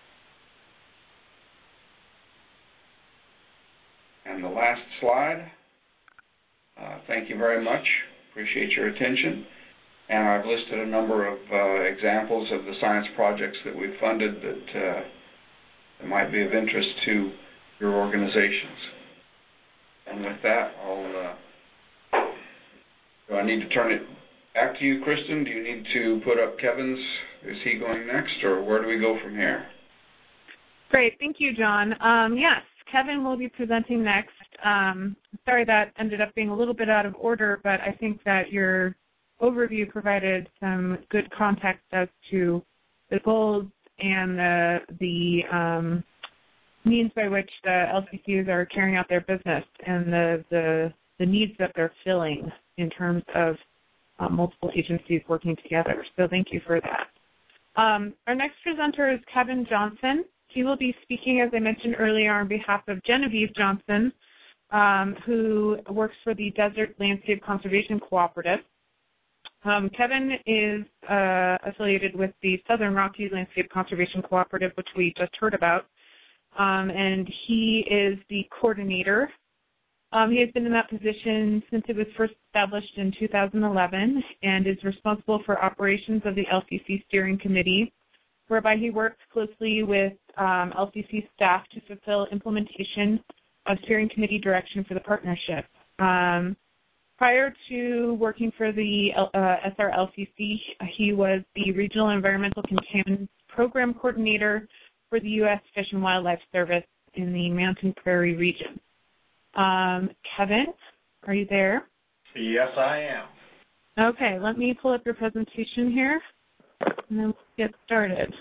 And the last slide. Uh, thank you very much. Appreciate your attention. And I've listed a number of uh, examples of the science projects that we've funded that, uh, that might be of interest to your organizations. And with that, I'll, uh, do I need to turn it back to you, Kristen? Do you need to put up Kevin's? Is he going next, or where do we go from here? Great. Thank you, John. Um, yes, Kevin will be presenting next. Um, sorry that ended up being a little bit out of order, but I think that your overview provided some good context as to the goals and the, the um, means by which the L C Cs are carrying out their business and the, the, the needs that they're filling in terms of uh, multiple agencies working together. So thank you for that. Um, our next presenter is Kevin Johnson. He will be speaking, as I mentioned earlier, on behalf of Genevieve Johnson, um, who works for the Desert Landscape Conservation Cooperative. Um, Kevin is uh, affiliated with the Southern Rockies Landscape Conservation Cooperative, which we just heard about, um, and he is the coordinator. Um, he has been in that position since it was first established in two thousand eleven and is responsible for operations of the L C C Steering Committee, whereby he works closely with um, L C C staff to fulfill implementation of Steering Committee direction for the partnership. Um, prior to working for the uh, S R L C C, he was the Regional Environmental Contaminant Program Coordinator for the U S Fish and Wildlife Service in the Mountain Prairie region. Um, Kevin, are you there? Yes, I am. Okay, let me pull up your presentation here, and then let's get started.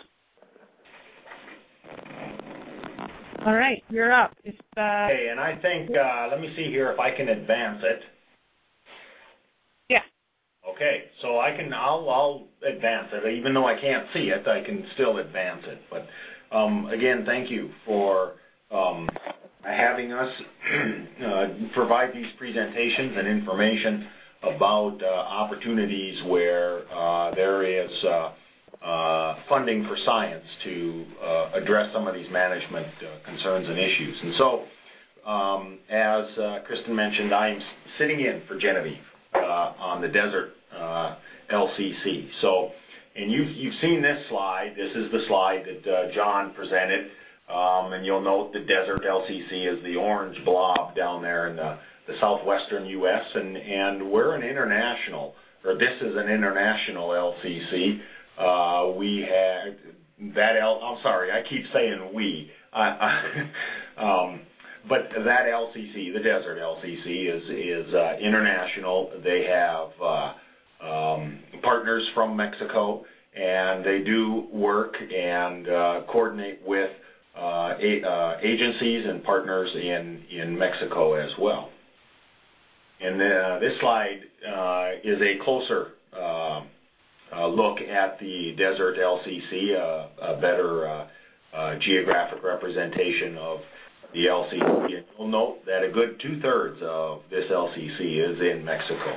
All right, you're up. If, uh, okay, and I think, uh, let me see here if I can advance it. Yeah. Okay, so I can, I'll, I'll advance it. Even though I can't see it, I can still advance it. But um, again, thank you for um, having us uh, provide these presentations and information about uh, opportunities where uh, there is uh, uh, funding for science to uh, address some of these management uh, concerns and issues. And so, um, as uh, Kristen mentioned, I'm sitting in for Genevieve uh, on the Desert uh, L C C. So, and you've, you've seen this slide. This is the slide that uh, John presented. Um, and you'll note the Desert L C C is the orange blob down there in the, the southwestern U S, and, and we're an international, or this is an international L C C. Uh, we had that L, I'm sorry, I keep saying we, I, I, um, but that L C C, the Desert L C C, is, is uh, international. They have uh, um, partners from Mexico, and they do work and uh, coordinate with Uh, a, uh, agencies and partners in, in Mexico as well. And uh, this slide uh, is a closer uh, uh, look at the Desert L C C, uh, a better uh, uh, geographic representation of the L C C. And you'll note that a good two-thirds of this L C C is in Mexico.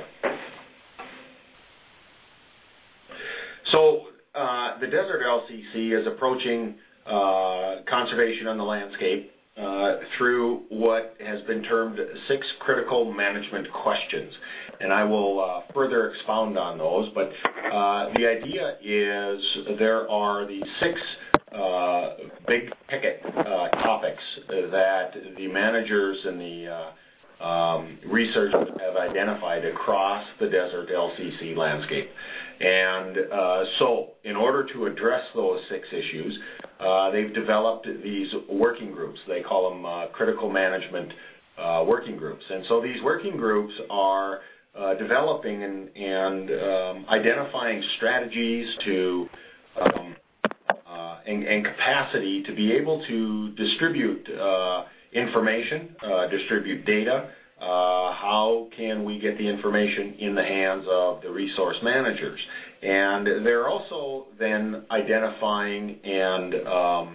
So uh, the Desert L C C is approaching Uh, conservation on the landscape uh, through what has been termed six critical management questions. And I will uh, further expound on those, but uh, the idea is there are these six uh, big ticket uh, topics that the managers and the uh, um, researchers have identified across the Desert L C C landscape. And uh, so in order to address those six issues, Uh, they've developed these working groups. They call them uh, critical management uh, working groups. And so these working groups are uh, developing and, and um, identifying strategies to um, uh, and, and capacity to be able to distribute uh, information, uh, distribute data. Uh, how can we get the information in the hands of the resource managers? And they're also then identifying and um,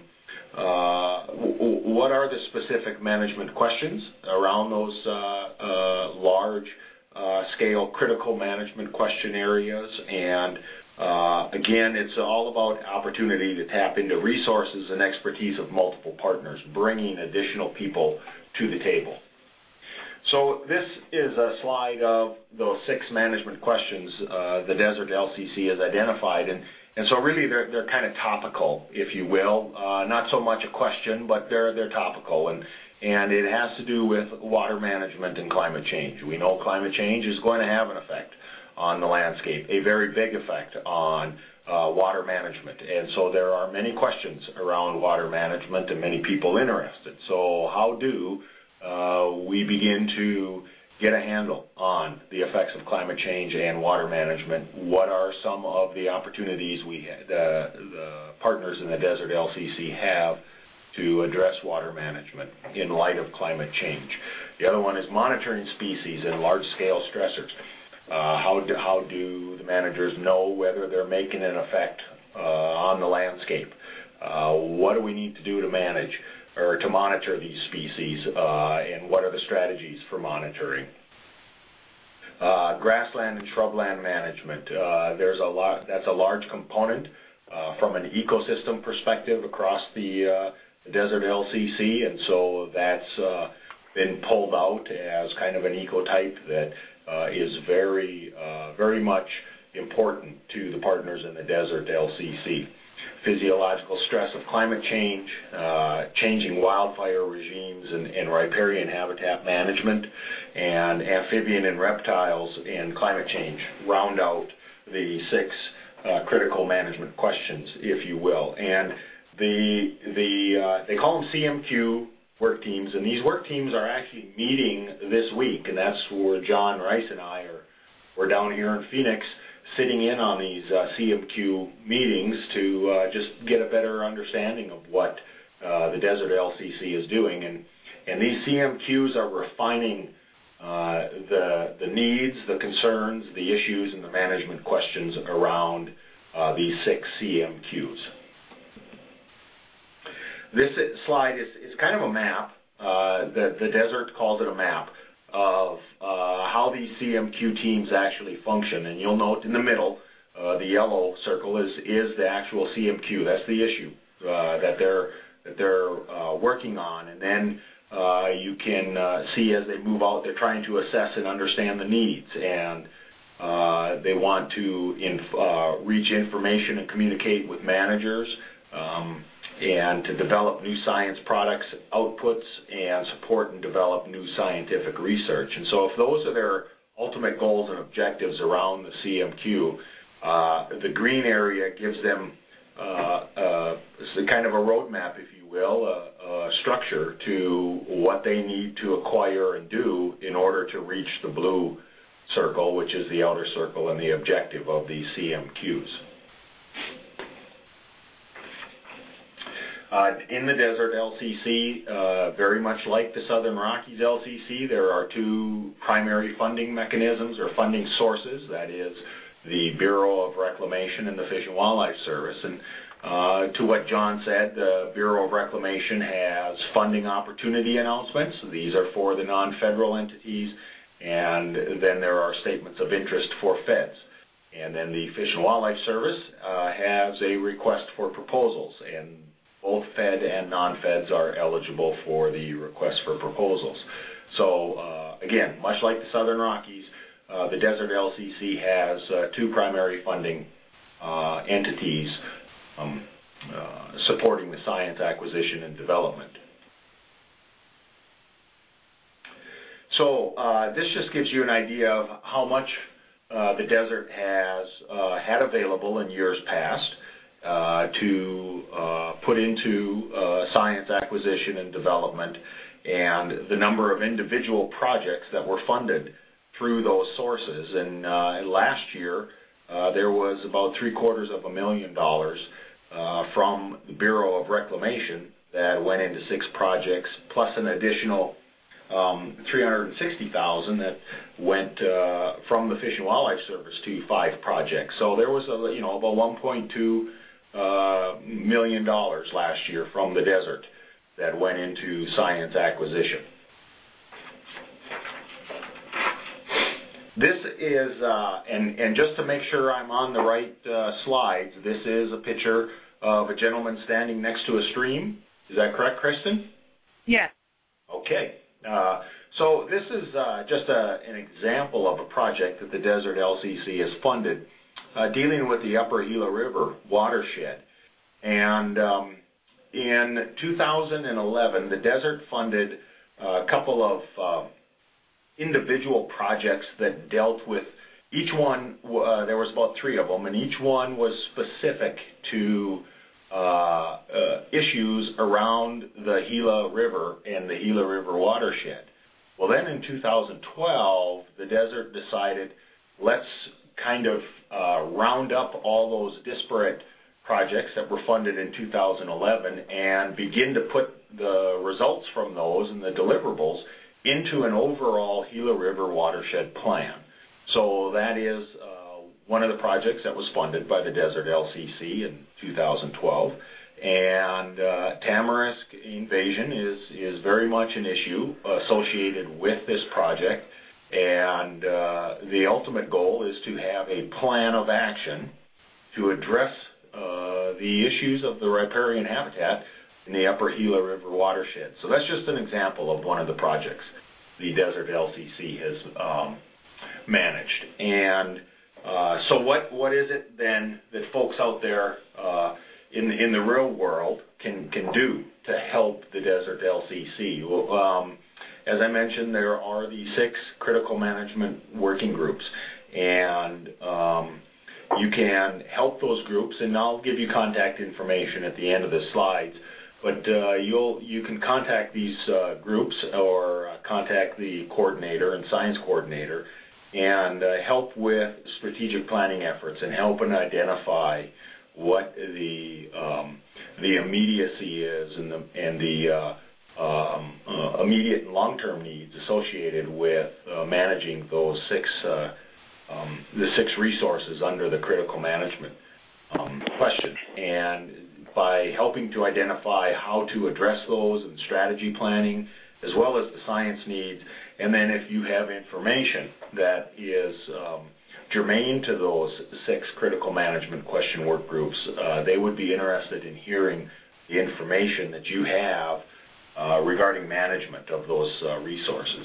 uh, w- what are the specific management questions around those uh, uh, large uh, scale critical management question areas. And uh, again, it's all about opportunity to tap into resources and expertise of multiple partners, bringing additional people to the table. So this is a slide of those six management questions uh, the Desert L C C has identified, and, and so really they're, they're kind of topical, if you will. Uh, not so much a question, but they're, they're topical, and, and it has to do with water management and climate change. We know climate change is going to have an effect on the landscape, a very big effect on uh, water management, and so there are many questions around water management and many people interested. So how do Uh, we begin to get a handle on the effects of climate change and water management? What are some of the opportunities we the, the partners in the Desert L C C have to address water management in light of climate change? The other one is monitoring species and large-scale stressors. Uh, how, do, how do the managers know whether they're making an effect uh, on the landscape? Uh, what do we need to do to manage or to monitor these species, uh, and what are the strategies for monitoring? Uh, grassland and shrubland management. Uh, there's a lot. That's a large component uh, from an ecosystem perspective across the, uh, the Desert L C C, and so that's uh, been pulled out as kind of an ecotype that uh, is very, uh, very much important to the partners in the Desert L C C. physiological stress of climate change, uh, changing wildfire regimes and, and riparian habitat management, and amphibian and reptiles and climate change round out the six uh, critical management questions, if you will. And the, the, uh, they call them C M Q work teams, and these work teams are actually meeting this week, and that's where John Rice and I are we're down here in Phoenix sitting in on these uh, C M Q meetings to uh, just get a better understanding of what uh, the Desert L C C is doing. And, and these C M Qs are refining uh, the, the needs, the concerns, the issues, and the management questions around uh, these six C M Qs. This slide is, is kind of a map. Uh, the, the Desert calls it a map of uh, how these C M Q teams actually function. And you'll note in the middle, uh, the yellow circle is, is the actual C M Q. That's the issue uh, that they're, that they're uh, working on. And then uh, you can uh, see as they move out, they're trying to assess and understand the needs. And uh, they want to inf uh, reach information and communicate with managers, um, and to develop new science products, outputs, and support and develop new scientific research. And so if those are their ultimate goals and objectives around the C M Q, uh, the green area gives them uh, uh, kind of a roadmap, if you will, a, a structure to what they need to acquire and do in order to reach the blue circle, which is the outer circle and the objective of these C M Qs. Uh, in the Desert L C C, uh, very much like the Southern Rockies L C C, there are two primary funding mechanisms or funding sources. That is the Bureau of Reclamation and the Fish and Wildlife Service. And uh, to what John said, the Bureau of Reclamation has funding opportunity announcements. These are for the non-federal entities, and then there are statements of interest for feds. And then the Fish and Wildlife Service uh, has a request for proposals, and both Fed and non-Feds are eligible for the request for proposals. So uh, again, much like the Southern Rockies, uh, the Desert L C C has uh, two primary funding uh, entities um, uh, supporting the science acquisition and development. So uh, this just gives you an idea of how much uh, the desert has uh, had available in years past Uh, to uh, put into uh, science acquisition and development, and the number of individual projects that were funded through those sources. And uh, last year, uh, there was about three quarters of a million dollars uh, from the Bureau of Reclamation that went into six projects, plus an additional um, three hundred sixty thousand dollars that went uh, from the Fish and Wildlife Service to five projects. So there was a, you know, about one point two Uh, million dollars last year from the desert that went into science acquisition. This is, uh, and, and just to make sure I'm on the right uh, slides, this is a picture of a gentleman standing next to a stream. Is that correct, Kristen? Yes. Okay. Uh, so this is uh, just a, an example of a project that the Desert L C C has funded, Uh, dealing with the Upper Gila River watershed. And um, in two thousand eleven, the desert funded a couple of uh, individual projects that dealt with, each one, uh, there was about three of them, and each one was specific to uh, uh, issues around the Gila River and the Gila River watershed. Well, then in two thousand twelve, the desert decided, let's kind of uh, round up all those disparate projects that were funded in two thousand eleven and begin to put the results from those and the deliverables into an overall Gila River watershed plan. So that is uh, one of the projects that was funded by the Desert L C C in two thousand twelve. And uh, tamarisk invasion is, is very much an issue associated with this project. And uh, the ultimate goal is to have a plan of action to address uh, the issues of the riparian habitat in the Upper Gila River watershed. So that's just an example of one of the projects the Desert L C C has um, managed. And uh, so what, what is it then that folks out there uh, in in the real world can can do to help the Desert L C C. Well, um, as I mentioned, there are the six critical management working groups, and um, you can help those groups, and I'll give you contact information at the end of the slides. But uh, you'll you can contact these uh, groups or uh, contact the coordinator and science coordinator, and uh, help with strategic planning efforts and help and identify what the um, the immediacy is and the and the uh, um, uh, immediate and long-term needs associated with uh, managing those six uh, um, the six resources under the critical management um, question. And by helping to identify how to address those and strategy planning, as well as the science needs, and then if you have information that is um, germane to those six critical management question work groups, uh, they would be interested in hearing the information that you have uh, regarding management of those uh, resources.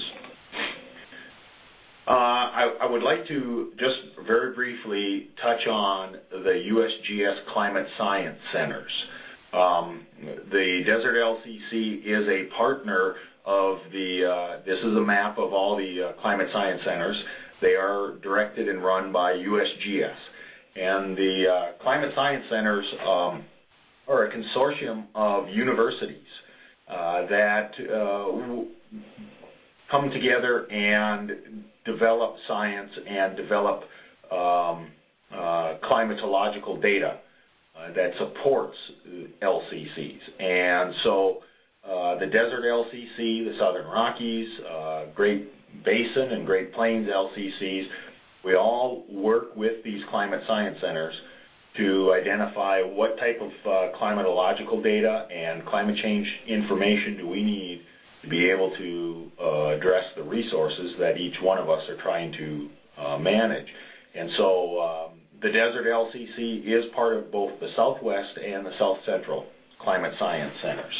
Uh, I, I would like to just very briefly touch on the U S G S Climate Science Centers. Um, the Desert L C C is a partner of the, uh, this is a map of all the uh, climate science centers. They are directed and run by U S G S. And the uh, climate science centers um, are a consortium of universities uh, that uh, come together and develop science and develop um, uh, climatological data uh, that supports L C Cs. And so uh, the Desert L C C, the Southern Rockies, uh, Great Basin and Great Plains L C Cs, we all work with these climate science centers to identify what type of uh, climatological data and climate change information do we need to be able to uh, address the resources that each one of us are trying to uh, manage. And so um, the Desert L C C is part of both the Southwest and the South Central Climate Science Centers.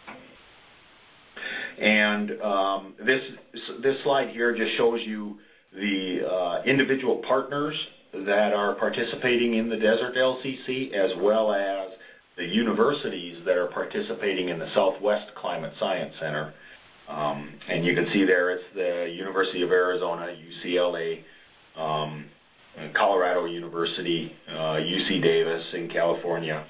And um, this, this slide here just shows you the uh, individual partners that are participating in the Desert L C C, as well as the universities that are participating in the Southwest Climate Science Center. Um, and you can see there it's the University of Arizona, U C L A, um, Colorado University, uh, U C Davis in California,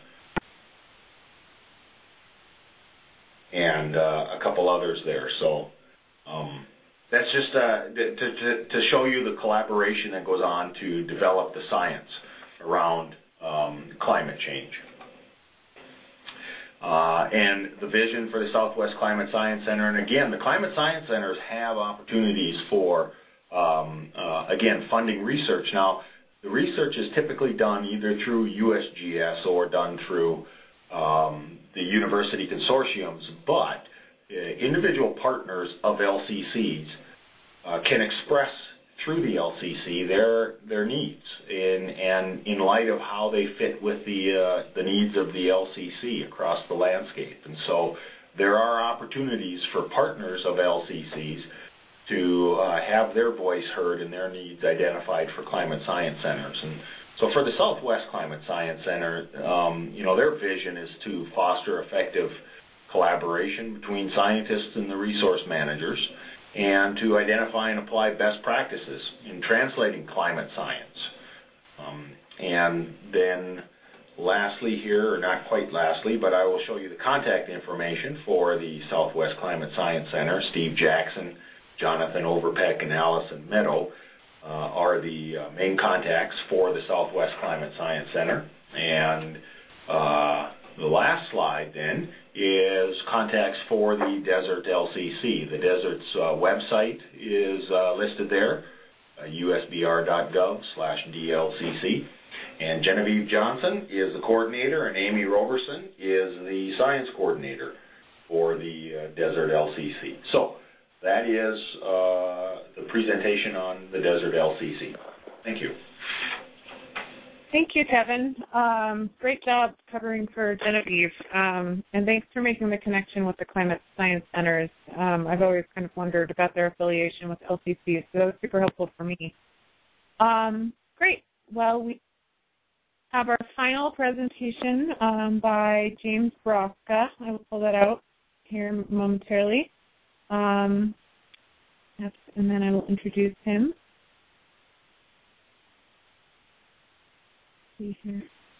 and uh, a couple others there. So um, that's just uh, to, to, to show you the collaboration that goes on to develop the science around um, climate change. Uh, and the vision for the Southwest Climate Science Center. And again, the Climate Science Centers have opportunities for, um, uh, again, funding research. Now, the research is typically done either through U S G S or done through um, the university consortiums, but uh, individual partners of L C Cs uh, can express through the L C C their their needs in, and in light of how they fit with the uh, the needs of the L C C across the landscape. And so there are opportunities for partners of L C Cs to uh, have their voice heard and their needs identified for climate science centers. And so for the Southwest Climate Science Center, um, you know, their vision is to foster effective collaboration between scientists and the resource managers, and to identify and apply best practices in translating climate science. Um, and then lastly here, or not quite lastly, but I will show you the contact information for the Southwest Climate Science Center. Steve Jackson, Jonathan Overpeck, and Allison Meadow uh, are the uh, main contacts for the Southwest Climate Science Center. And uh, the last slide then is contacts for the Desert L C C. The Desert's uh, website is uh, listed there, uh, U S B R dot gov slash D L C C. And Genevieve Johnson is the coordinator, and Amy Roberson is the science coordinator for the uh, Desert L C C. So that is uh, the presentation on the Desert L C C. Thank you. Thank you, Kevin. Um, great job covering for Genevieve, um, and thanks for making the connection with the Climate Science Centers. Um, I've always kind of wondered about their affiliation with L C Cs, so that was super helpful for me. Um, great. Well, we have our final presentation um, by James Broska. I will pull that out here momentarily. Um, and then I will introduce him. See here.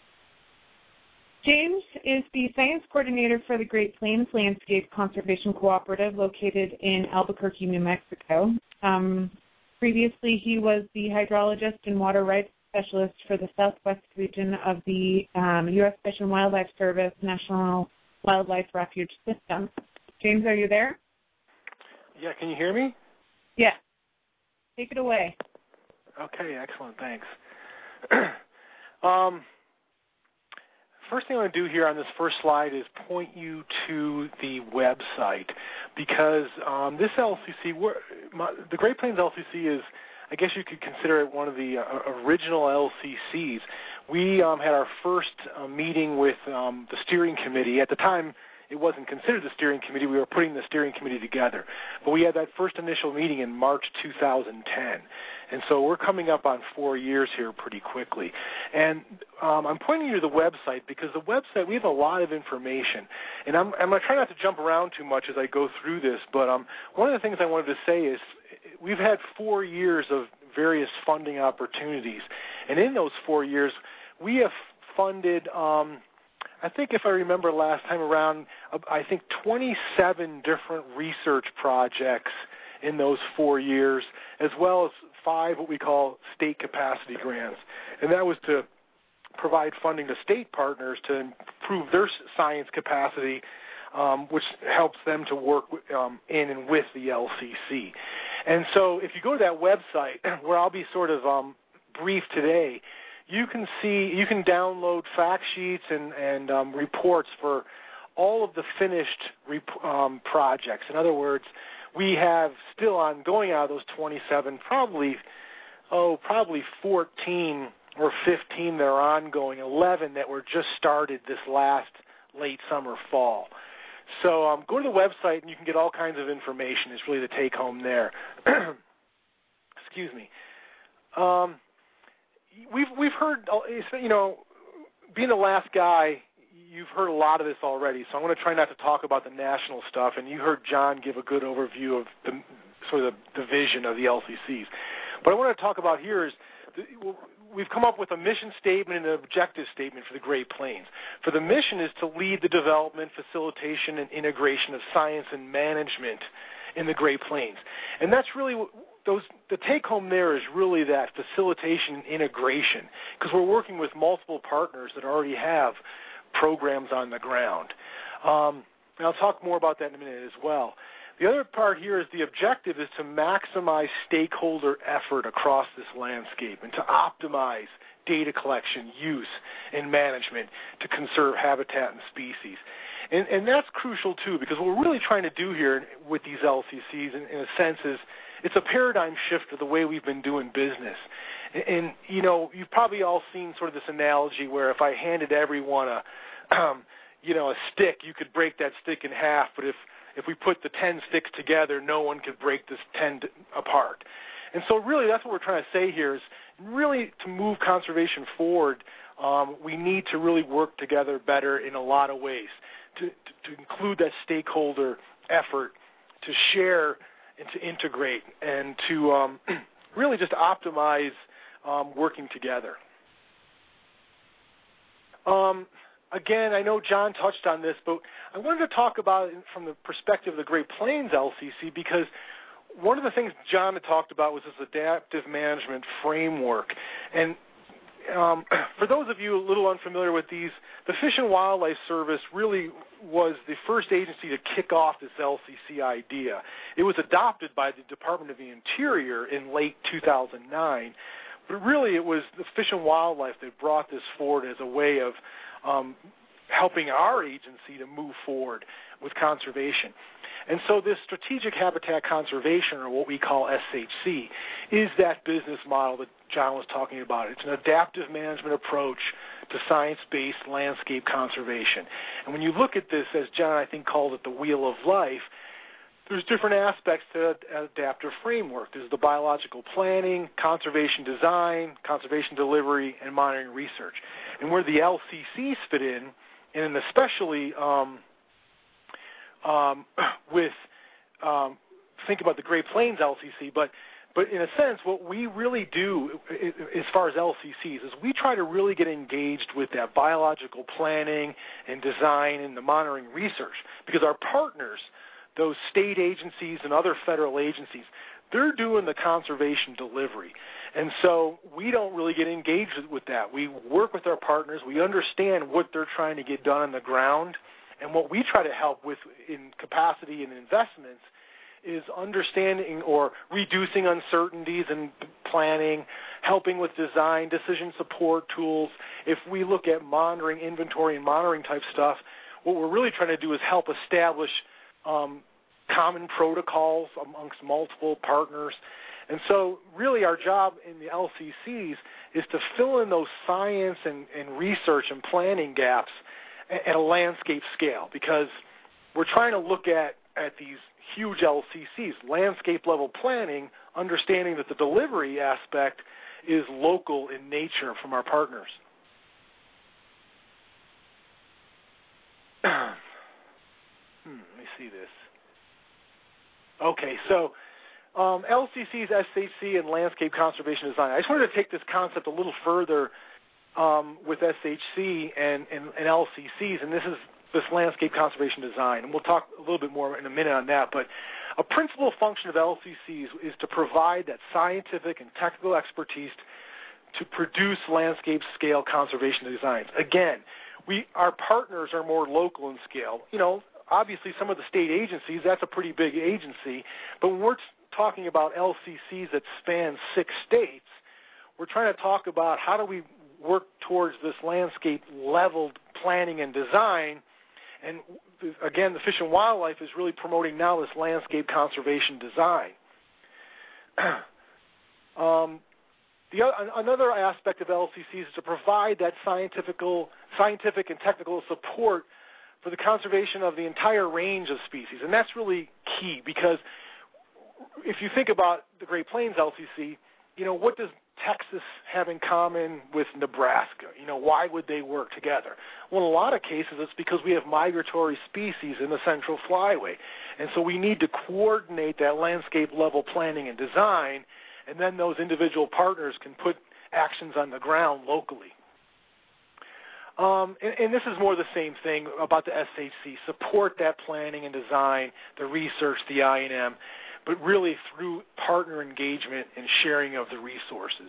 James is the science coordinator for the Great Plains Landscape Conservation Cooperative located in Albuquerque, New Mexico. Um, previously, he was the hydrologist and water rights specialist for the southwest region of the um, U S Fish and Wildlife Service National Wildlife Refuge System. James, are you there? Yeah, can you hear me? Yeah. Take it away. Okay, excellent, thanks. um, First thing I want to do here on this first slide is point you to the website, because um, this L C C, my, the Great Plains L C C is, I guess you could consider it one of the uh, original L C Cs. We um, had our first uh, meeting with um, the steering committee. At the time, it wasn't considered the steering committee. We were putting the steering committee together. But we had that first initial meeting in March two thousand ten. And so we're coming up on four years here pretty quickly. And um, I'm pointing you to the website because the website, we have a lot of information. And I'm, I'm going to try not to jump around too much as I go through this, but um, one of the things I wanted to say is we've had four years of various funding opportunities. And in those four years, we have funded, um, I think if I remember last time around, I think twenty-seven different research projects in those four years, as well as five what we call state capacity grants. And that was to provide funding to state partners to improve their science capacity, um, which helps them to work um, in and with the L C C. And so if you go to that website, where I'll be sort of um, brief today, you can see, you can download fact sheets and, and um, reports for all of the finished rep- um, projects. In other words, we have still ongoing out of those twenty-seven, probably, oh, probably fourteen or fifteen that are ongoing, eleven that were just started this last late summer, fall. So um, go to the website and you can get all kinds of information. It's really the take home there. Excuse me. Um, we've we've heard, you know, being the last guy, you've heard a lot of this already, so I'm going to try not to talk about the national stuff, and you heard John give a good overview of the sort of the, the vision of the L C Cs. What I want to talk about here is the, we've come up with a mission statement and an objective statement for the Great Plains. For the mission is to lead the development, facilitation, and integration of science and management in the Great Plains. And that's really those. The take-home there is really that facilitation and integration, because we're working with multiple partners that already have programs on the ground. Um, and I'll talk more about that in a minute as well. The other part here is the objective is to maximize stakeholder effort across this landscape and to optimize data collection, use, and management to conserve habitat and species. And, and that's crucial, too, because what we're really trying to do here with these L C Cs, in, in a sense, is it's a paradigm shift to the way we've been doing business. And, and, you know, you've probably all seen sort of this analogy where if I handed everyone a, um, you know, a stick, you could break that stick in half, but if If we put the ten sticks together, no one could break this ten apart. And so really that's what we're trying to say here is really to move conservation forward, um, we need to really work together better in a lot of ways, to, to, to include that stakeholder effort, to share and to integrate, and to um, really just optimize um, working together. Um, Again, I know John touched on this, but I wanted to talk about it from the perspective of the Great Plains L C C, because one of the things John had talked about was this adaptive management framework. And um, for those of you a little unfamiliar with these, the Fish and Wildlife Service really was the first agency to kick off this L C C idea. It was adopted by the Department of the Interior in late two thousand nine, but really it was the Fish and Wildlife that brought this forward as a way of Um, helping our agency to move forward with conservation. And so this strategic habitat conservation, or what we call S H C, is that business model that John was talking about. It's an adaptive management approach to science-based landscape conservation. And when you look at this, as John, I think, called it the wheel of life, there's different aspects to adaptive framework. There's the biological planning, conservation design, conservation delivery, and monitoring research. and where the L C Cs fit in, and especially um, um, with, um, think about the Great Plains L C C, but But in a sense, what we really do as far as L C Cs is we try to really get engaged with that biological planning and design and the monitoring research, because our partners, those state agencies and other federal agencies, they're doing the conservation delivery. And so we don't really get engaged with that. We work with our partners. We understand what they're trying to get done on the ground. And what we try to help with in capacity and investments is understanding or reducing uncertainties in planning, helping with design, decision support tools. If we look at monitoring, inventory, and monitoring type stuff, what we're really trying to do is help establish um, common protocols amongst multiple partners. And so really our job in the L C Cs is to fill in those science and, and research and planning gaps at, at a landscape scale, because we're trying to look at, at these huge L C Cs, landscape level planning, understanding that the delivery aspect is local in nature from our partners. hmm, let me see this. Okay, so um, L C Cs, S H C, and landscape conservation design. I just wanted to take this concept a little further um, with S H C and, and, and L C Cs, and this is this landscape conservation design, and we'll talk a little bit more in a minute on that. But a principal function of L C Cs is to provide that scientific and technical expertise to produce landscape scale conservation designs. Again, we our partners are more local in scale. You know, obviously some of the state agencies, that's a pretty big agency, but when we're talking about L C Cs that span six states, we're trying to talk about how do we work towards this landscape leveled planning and design. And again, the Fish and Wildlife is really promoting now this landscape conservation design. um, the other, another aspect of L C Cs is to provide that scientific, scientific and technical support for the conservation of the entire range of species. And that's really key, because if you think about the Great Plains L C C, you know, what does Texas have in common with Nebraska? You know, why would they work together? Well, in a lot of cases, it's because we have migratory species in the Central Flyway. And so we need to coordinate that landscape level planning and design, and then those individual partners can put actions on the ground locally. Um, and, and this is more the same thing about the S H C, support that planning and design, the research, the I and M, but really through partner engagement and sharing of the resources.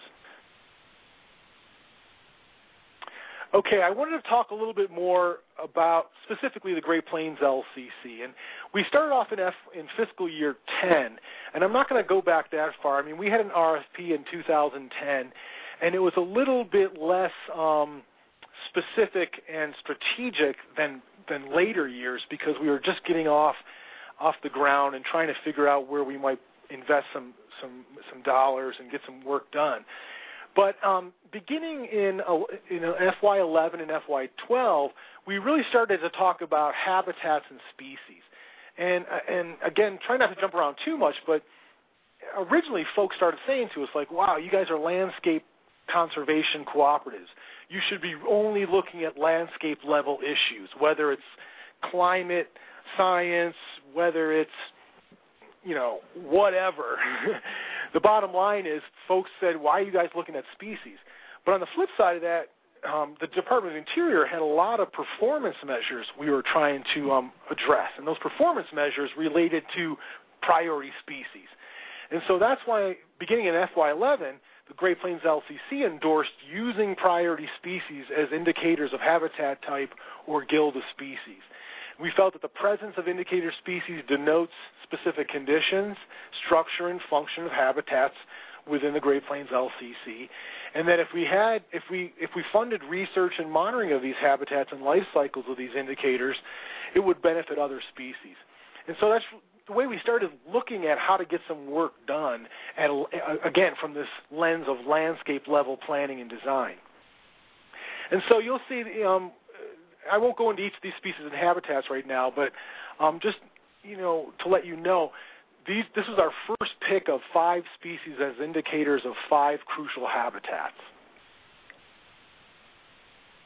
Okay, I wanted to talk a little bit more about specifically the Great Plains L C C. And we started off in, F, in fiscal year ten, and I'm not going to go back that far. I mean, we had an R F P in two thousand ten, and it was a little bit less um, specific and strategic than, than later years, because we were just getting off off the ground and trying to figure out where we might invest some some some dollars and get some work done. But um, beginning in uh, in F Y eleven and F Y twelve, we really started to talk about habitats and species. And uh, and again, try not to jump around too much, but originally folks started saying to us, like, wow, you guys are landscape conservation cooperatives. You should be only looking at landscape level issues, whether it's climate, science, whether it's, you know, whatever. The bottom line is folks said, why are you guys looking at species? But on the flip side of that, um, the Department of Interior had a lot of performance measures we were trying to um, address, and those performance measures related to priority species. And so that's why, beginning in F Y eleven, the Great Plains L C C endorsed using priority species as indicators of habitat type or guild of species. We felt that the presence of indicator species denotes specific conditions, structure, and function of habitats within the Great Plains L C C, and that if we had, if we, if we funded research and monitoring of these habitats and life cycles of these indicators, it would benefit other species. And so that's the way we started looking at how to get some work done, at, again, from this lens of landscape level planning and design. And so you'll see, um, I won't go into each of these species and habitats right now, but um, just, you know, to let you know, these, this is our first pick of five species as indicators of five crucial habitats.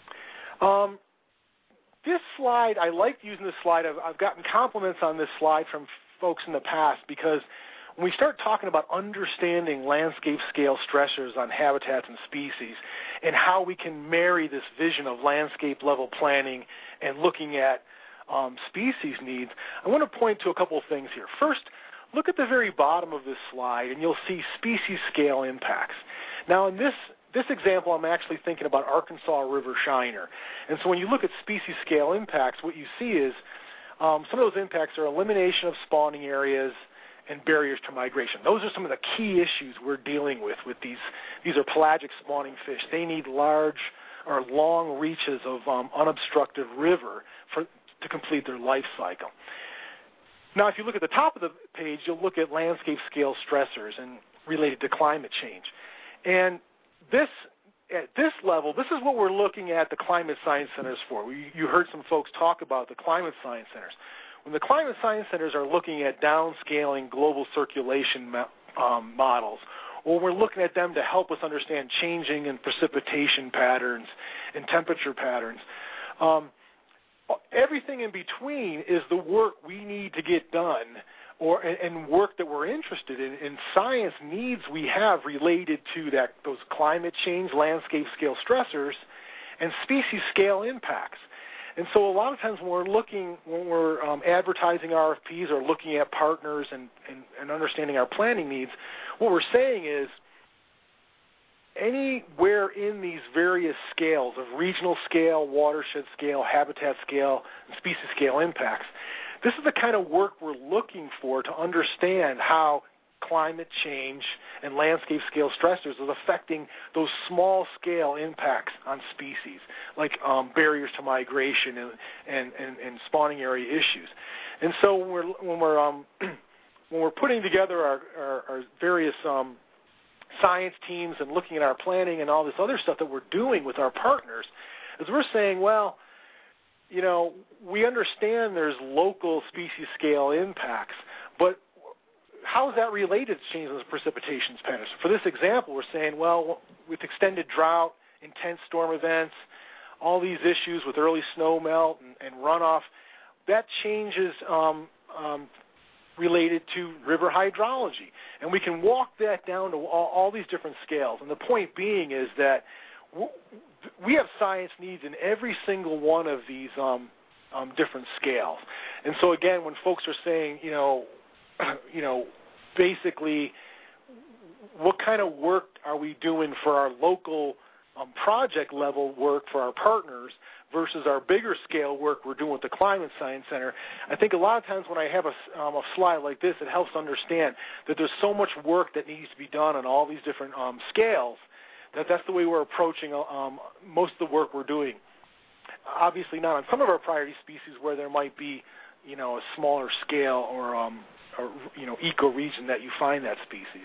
Um, this slide, I like using this slide. I've, I've gotten compliments on this slide from folks in the past because when we start talking about understanding landscape scale stressors on habitats and species and how we can marry this vision of landscape level planning and looking at um, species needs, I want to point to a couple of things here. First, look at the very bottom of this slide and you'll see species scale impacts. Now in this This example, I'm actually thinking about Arkansas River Shiner. And so when you look at species scale impacts, what you see is um, some of those impacts are elimination of spawning areas and barriers to migration. Those are some of the key issues we're dealing with with these. These are pelagic spawning fish. They need large or long reaches of um, unobstructed river for, to complete their life cycle. Now, if you look at the top of the page, you'll look at landscape scale stressors and related to climate change. And This, at this level, this is what we're looking at the climate science centers for. We, you heard some folks talk about the climate science centers. When the climate science centers are looking at downscaling global circulation um, models, or we're looking at them to help us understand changing and precipitation patterns and temperature patterns, um, everything in between is the work we need to get done or and work that we're interested in, in science needs we have related to that those climate change, landscape scale stressors, and species scale impacts. And so a lot of times when we're looking, when we're um, advertising R F Ps or looking at partners and, and, and understanding our planning needs, what we're saying is anywhere in these various scales of regional scale, watershed scale, habitat scale, and species scale impacts, this is the kind of work we're looking for to understand how climate change and landscape scale stressors is affecting those small scale impacts on species, like um, barriers to migration and, and, and, and spawning area issues. And so when we're, when we're, um, when we're putting together our, our, our various um, science teams and looking at our planning and all this other stuff that we're doing with our partners, is we're saying, well, you know, we understand there's local species scale impacts, but how is that related to changes in precipitation patterns? For this example, we're saying, well, with extended drought, intense storm events, all these issues with early snow melt and, and runoff, that changes um, um, related to river hydrology. And we can walk that down to all, all these different scales. And the point being is that we have science needs in every single one of these um, um, different scales. And so again, when folks are saying, you know, you know, basically, what kind of work are we doing for our local um, project level work for our partners versus our bigger scale work we're doing with the Climate Science Center? I think a lot of times when I have a, um, a slide like this, it helps understand that there's so much work that needs to be done on all these different um, scales that that's the way we're approaching um, most of the work we're doing. Obviously not on some of our priority species where there might be, you know, a smaller scale or, um, or you know, ecoregion that you find that species.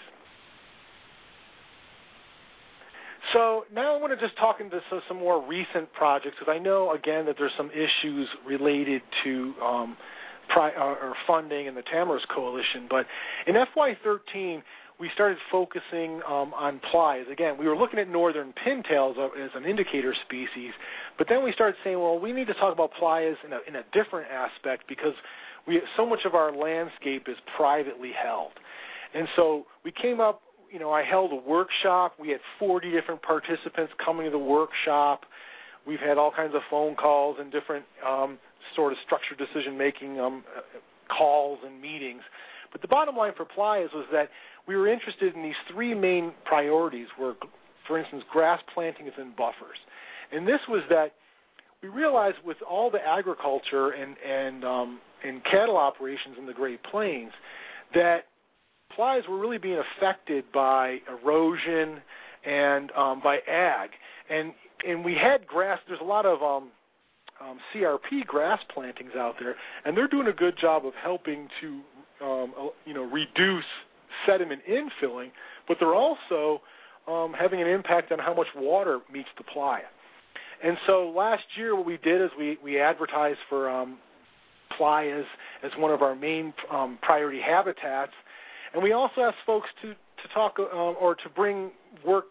So now I want to just talk into some more recent projects because I know, again, that there's some issues related to um, pri- or funding and the Tamara's Coalition. But in F Y thirteen, we started focusing um, on plies. Again, we were looking at northern pintails as an indicator species, but then we started saying, well, we need to talk about plies in a, in a different aspect because we, so much of our landscape is privately held. And so we came up, you know, I held a workshop. We had forty different participants coming to the workshop. We've had all kinds of phone calls and different um, sort of structured decision-making um, calls and meetings. But the bottom line for plies was that we were interested in these three main priorities were, for instance, grass plantings and buffers. And this was that we realized with all the agriculture and, and, um, and cattle operations in the Great Plains that plies were really being affected by erosion and um, by ag. And, and we had grass, there's a lot of um, um, C R P grass plantings out there, and they're doing a good job of helping to um, you know, reduce sediment infilling, but they're also um, having an impact on how much water meets the playa. And so last year what we did is we, we advertised for um, playas as one of our main um, priority habitats, and we also asked folks to, to talk uh, or to bring work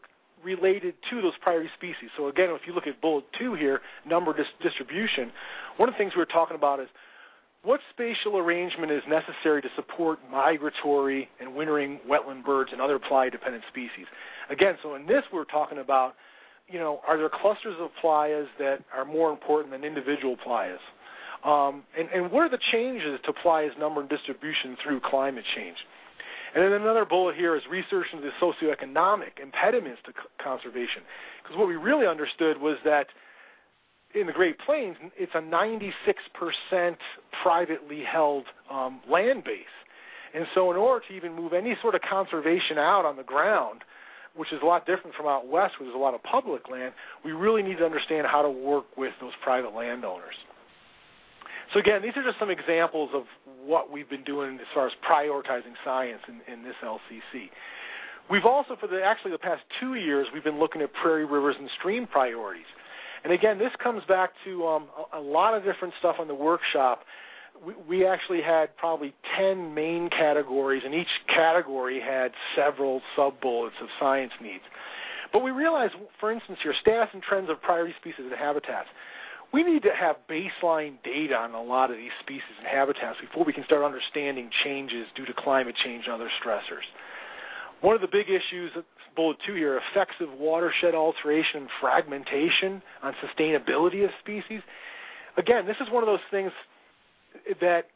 related to those priority species. So again, if you look at bullet two here, number dis- distribution, one of the things we were talking about is what spatial arrangement is necessary to support migratory and wintering wetland birds and other playa-dependent species. Again, so in this we're talking about, you know, are there clusters of playas that are more important than individual playas? Um, and, and what are the changes to playas number and distribution through climate change? And then another bullet here is research into the socioeconomic impediments to c- conservation. Because what we really understood was that in the Great Plains, it's a ninety-six percent privately held um, land base. And so in order to even move any sort of conservation out on the ground, which is a lot different from out west where there's a lot of public land, we really need to understand how to work with those private landowners. So again, these are just some examples of what we've been doing as far as prioritizing science in, in this L C C. We've also, for the actually the past two years, we've been looking at prairie, rivers, and stream priorities. And again, this comes back to um, a, a lot of different stuff on the workshop. We, we actually had probably ten main categories, and each category had several sub-bullets of science needs. But we realized, for instance here, status and trends of priority species and habitats. We need to have baseline data on a lot of these species and habitats before we can start understanding changes due to climate change and other stressors. One of the big issues, bullet two here, effects of watershed alteration and fragmentation on sustainability of species. Again, this is one of those things that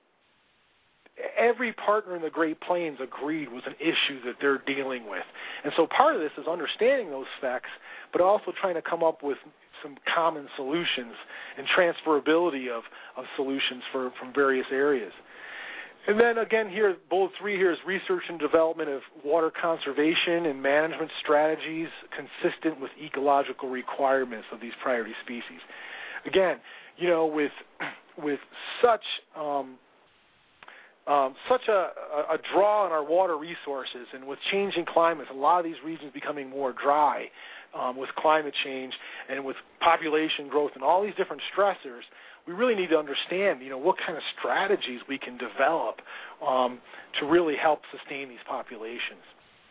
every partner in the Great Plains agreed was an issue that they're dealing with. And so part of this is understanding those facts, but also trying to come up with some common solutions and transferability of, of solutions for, from various areas. And then again here, bullet three here is research and development of water conservation and management strategies consistent with ecological requirements of these priority species. Again, you know, with with such um, um, such a, a draw on our water resources, and with changing climates, a lot of these regions becoming more dry um, with climate change and with population growth and all these different stressors, we really need to understand, you know, what kind of strategies we can develop um, to really help sustain these populations.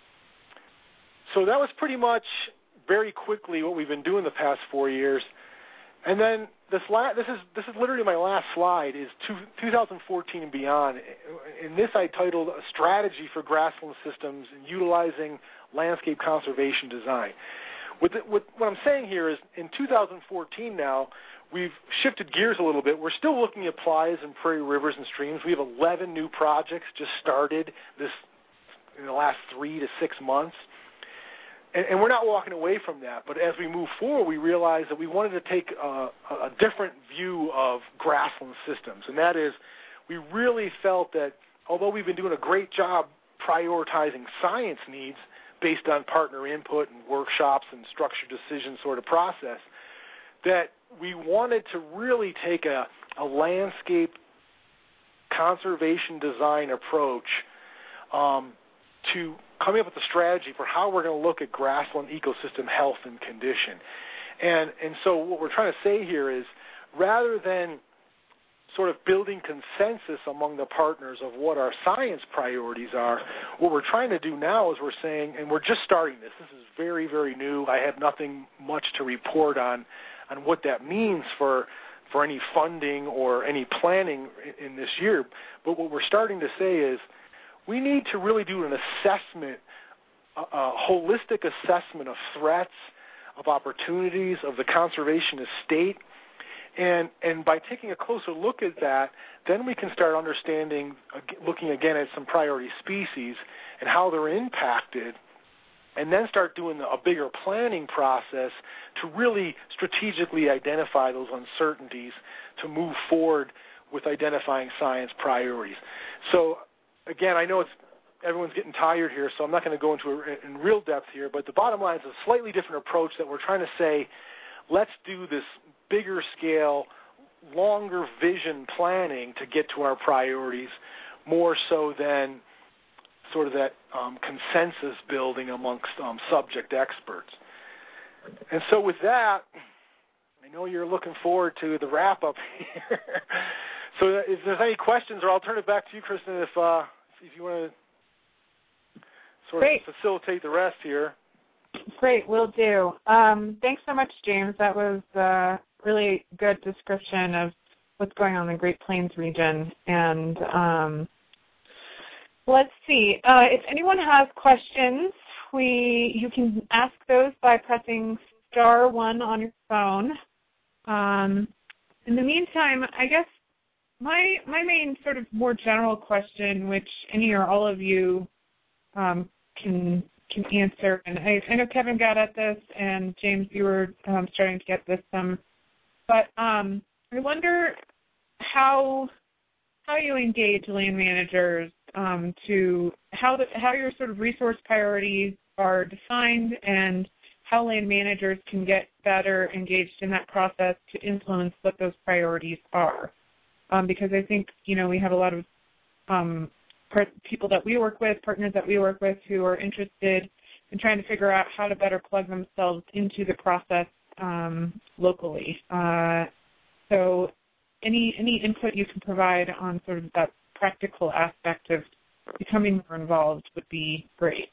So that was pretty much very quickly what we've been doing the past four years. And then this, la- this is this is literally my last slide, is two, two thousand fourteen and beyond. In this I titled A Strategy for Grassland Systems and Utilizing Landscape Conservation Design. With the, with, what I'm saying here is in two thousand fourteen now, we've shifted gears a little bit. We're still looking at playas and prairie rivers and streams. We have eleven new projects just started this in the last three to six months. And, and we're not walking away from that. But as we move forward, we realized that we wanted to take a, a different view of grassland systems. And that is, we really felt that although we've been doing a great job prioritizing science needs based on partner input and workshops and structured decision sort of process, that we wanted to really take a, a landscape conservation design approach um, to coming up with a strategy for how we're going to look at grassland ecosystem health and condition. And, and so what we're trying to say here is, rather than sort of building consensus among the partners of what our science priorities are, what we're trying to do now is we're saying, and we're just starting this, this is very, very new. I have nothing much to report on on what that means for for any funding or any planning in, in this year. But what we're starting to say is we need to really do an assessment, a, a holistic assessment of threats, of opportunities, of the conservation estate. And, and by taking a closer look at that, then we can start understanding, looking again at some priority species and how they're impacted, and then start doing a bigger planning process to really strategically identify those uncertainties to move forward with identifying science priorities. So, again, I know it's everyone's getting tired here, so I'm not going to go into it in real depth here, but the bottom line is a slightly different approach that we're trying to say, let's do this bigger scale, longer vision planning to get to our priorities, more so than sort of that um, consensus building amongst um, subject experts. And so with that, I know you're looking forward to the wrap-up here. So if there's any questions, or I'll turn it back to you, Kristen, if, uh, if you want to sort Great. of facilitate the rest here. Great, will do. Um, thanks so much, James. That was a really good description of what's going on in the Great Plains region. And um, let's see. Uh, if anyone has questions, we you can ask those by pressing star one on your phone. Um, in the meantime, I guess my my main sort of more general question, which any or all of you um, can can answer, and I, I know Kevin got at this, and James, you were um, starting to get this some, but um, I wonder how how you engage land managers um, to how the, how your sort of resource priorities are defined, and how land managers can get better engaged in that process to influence what those priorities are. Um, because I think, you know, we have a lot of um, people that we work with, partners that we work with, who are interested in trying to figure out how to better plug themselves into the process um, locally. Uh, so any any input you can provide on sort of that practical aspect of becoming more involved would be great.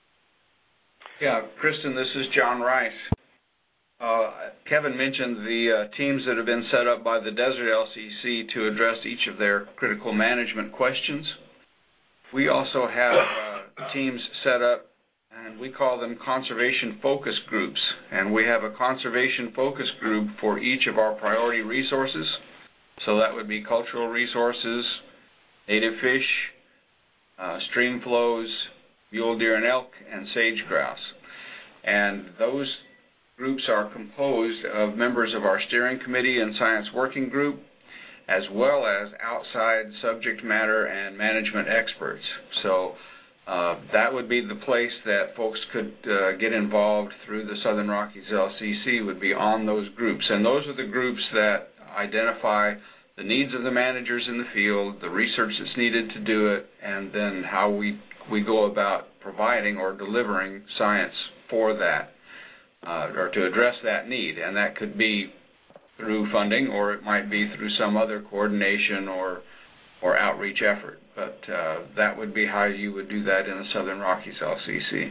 Yeah, Kristen, this is John Rice. Uh, Kevin mentioned the uh, teams that have been set up by the Desert L C C to address each of their critical management questions. We also have uh, teams set up, and we call them conservation focus groups. And we have a conservation focus group for each of our priority resources. So that would be cultural resources, native fish, uh, stream flows, mule deer and elk, and sage grouse. And those groups are composed of members of our steering committee and science working group, as well as outside subject matter and management experts. So uh, that would be the place that folks could uh, get involved through the Southern Rockies L C C, would be on those groups. And those are the groups that identify the needs of the managers in the field, the research that's needed to do it, and then how we, we go about providing or delivering science for that, uh, or to address that need. And that could be through funding, or it might be through some other coordination or or outreach effort. But uh, that would be how you would do that in the Southern Rockies L C C.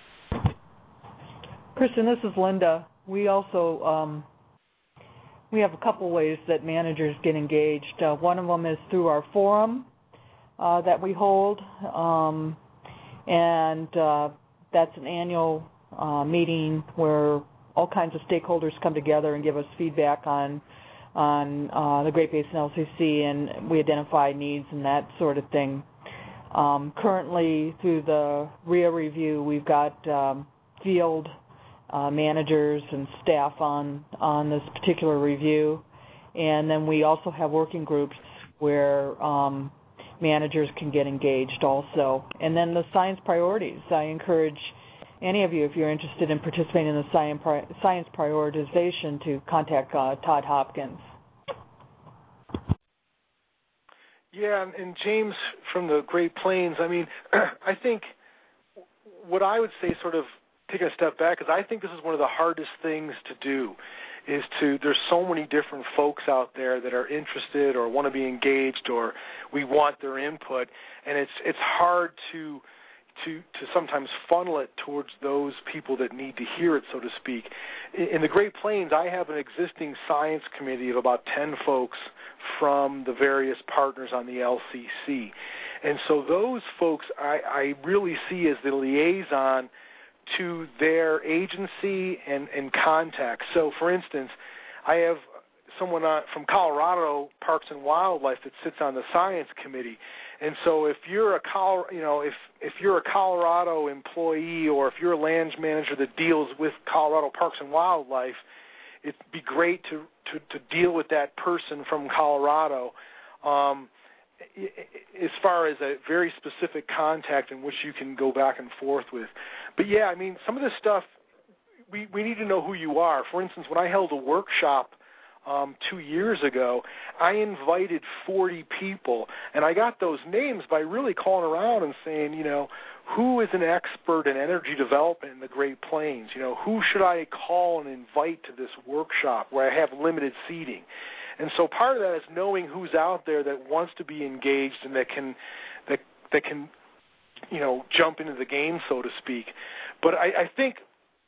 Kristen, this is Linda. We also um, we have a couple ways that managers get engaged. Uh, one of them is through our forum uh, that we hold, um, and uh, that's an annual uh, meeting where all kinds of stakeholders come together and give us feedback on on uh, the Great Basin L C C, and we identify needs and that sort of thing. Um, currently, through the R I A review, we've got um, field uh, managers and staff on on this particular review, and then we also have working groups where um, managers can get engaged also. And then the science priorities. I encourage any of you, if you're interested in participating in the science prioritization, to contact uh, Todd Hopkins. Yeah, and, and James from the Great Plains, I mean, I think what I would say, sort of taking a step back, is I think this is one of the hardest things to do, is to, there's so many different folks out there that are interested or want to be engaged, or we want their input, and it's it's hard to To, to sometimes funnel it towards those people that need to hear it, so to speak. In, in the Great Plains, I have an existing science committee of about ten folks from the various partners on the L C C. And so those folks I, I really see as the liaison to their agency and, and contact. So, for instance, I have someone on, from Colorado Parks and Wildlife that sits on the science committee. And so if you're a Col- you know, if, if you're a Colorado employee, or if you're a land manager that deals with Colorado Parks and Wildlife, it'd be great to, to, to deal with that person from Colorado um, as far as a very specific contact in which you can go back and forth with. But, yeah, I mean, some of this stuff, we, we need to know who you are. For instance, when I held a workshop Um, two years ago, I invited forty people, and I got those names by really calling around and saying, you know, who is an expert in energy development in the Great Plains? You know, who should I call and invite to this workshop where I have limited seating? And so part of that is knowing who's out there that wants to be engaged and that can, that that can, you know, jump into the game, so to speak. But I, I think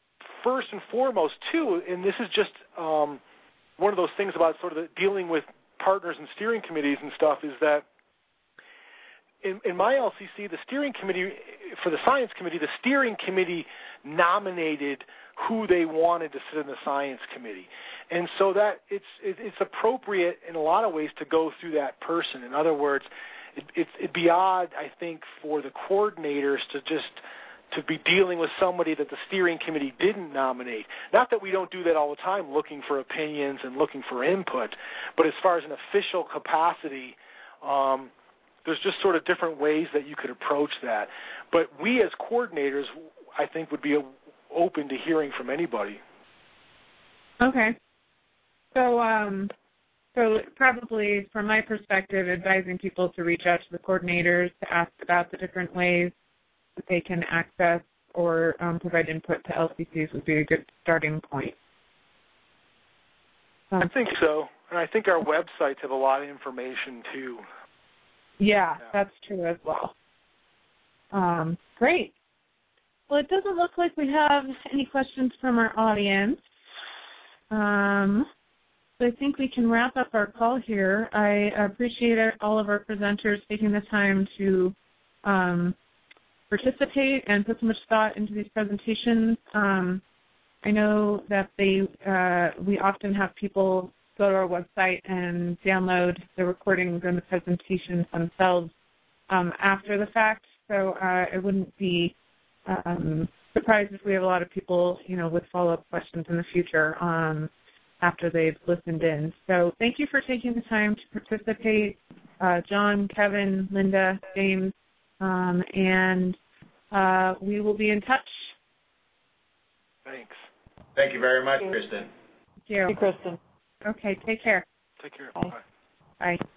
first and foremost, too, and this is just um, one of those things about sort of the dealing with partners and steering committees and stuff, is that in, in my L C C, the steering committee, for the science committee, the steering committee nominated who they wanted to sit in the science committee. And so that it's it's appropriate in a lot of ways to go through that person. In other words, it, it, it'd be odd, I think, for the coordinators to just to be dealing with somebody that the steering committee didn't nominate. Not that we don't do that all the time, looking for opinions and looking for input, but as far as an official capacity, um, there's just sort of different ways that you could approach that. But we as coordinators, I think, would be open to hearing from anybody. Okay. So, um, so probably from my perspective, advising people to reach out to the coordinators to ask about the different ways that they can access or um, provide input to L C Cs would be a good starting point. Um, I think so, and I think our websites have a lot of information too. Yeah, yeah. that's true as well. Um, great. Well, it doesn't look like we have any questions from our audience. Um, so I think we can wrap up our call here. I appreciate all of our presenters taking the time to um, participate and put so much thought into these presentations. Um, I know that they uh, we often have people go to our website and download the recordings and the presentations themselves um, after the fact. So uh, it wouldn't be um, surprised if we have a lot of people, you know, with follow-up questions in the future um, after they've listened in. So thank you for taking the time to participate, uh, John, Kevin, Linda, James, um, and uh, we will be in touch. Thanks. Thank you very much, Kristen. Thank you. Thank you, Kristen. Okay, take care. Take care. Bye. Bye. Bye.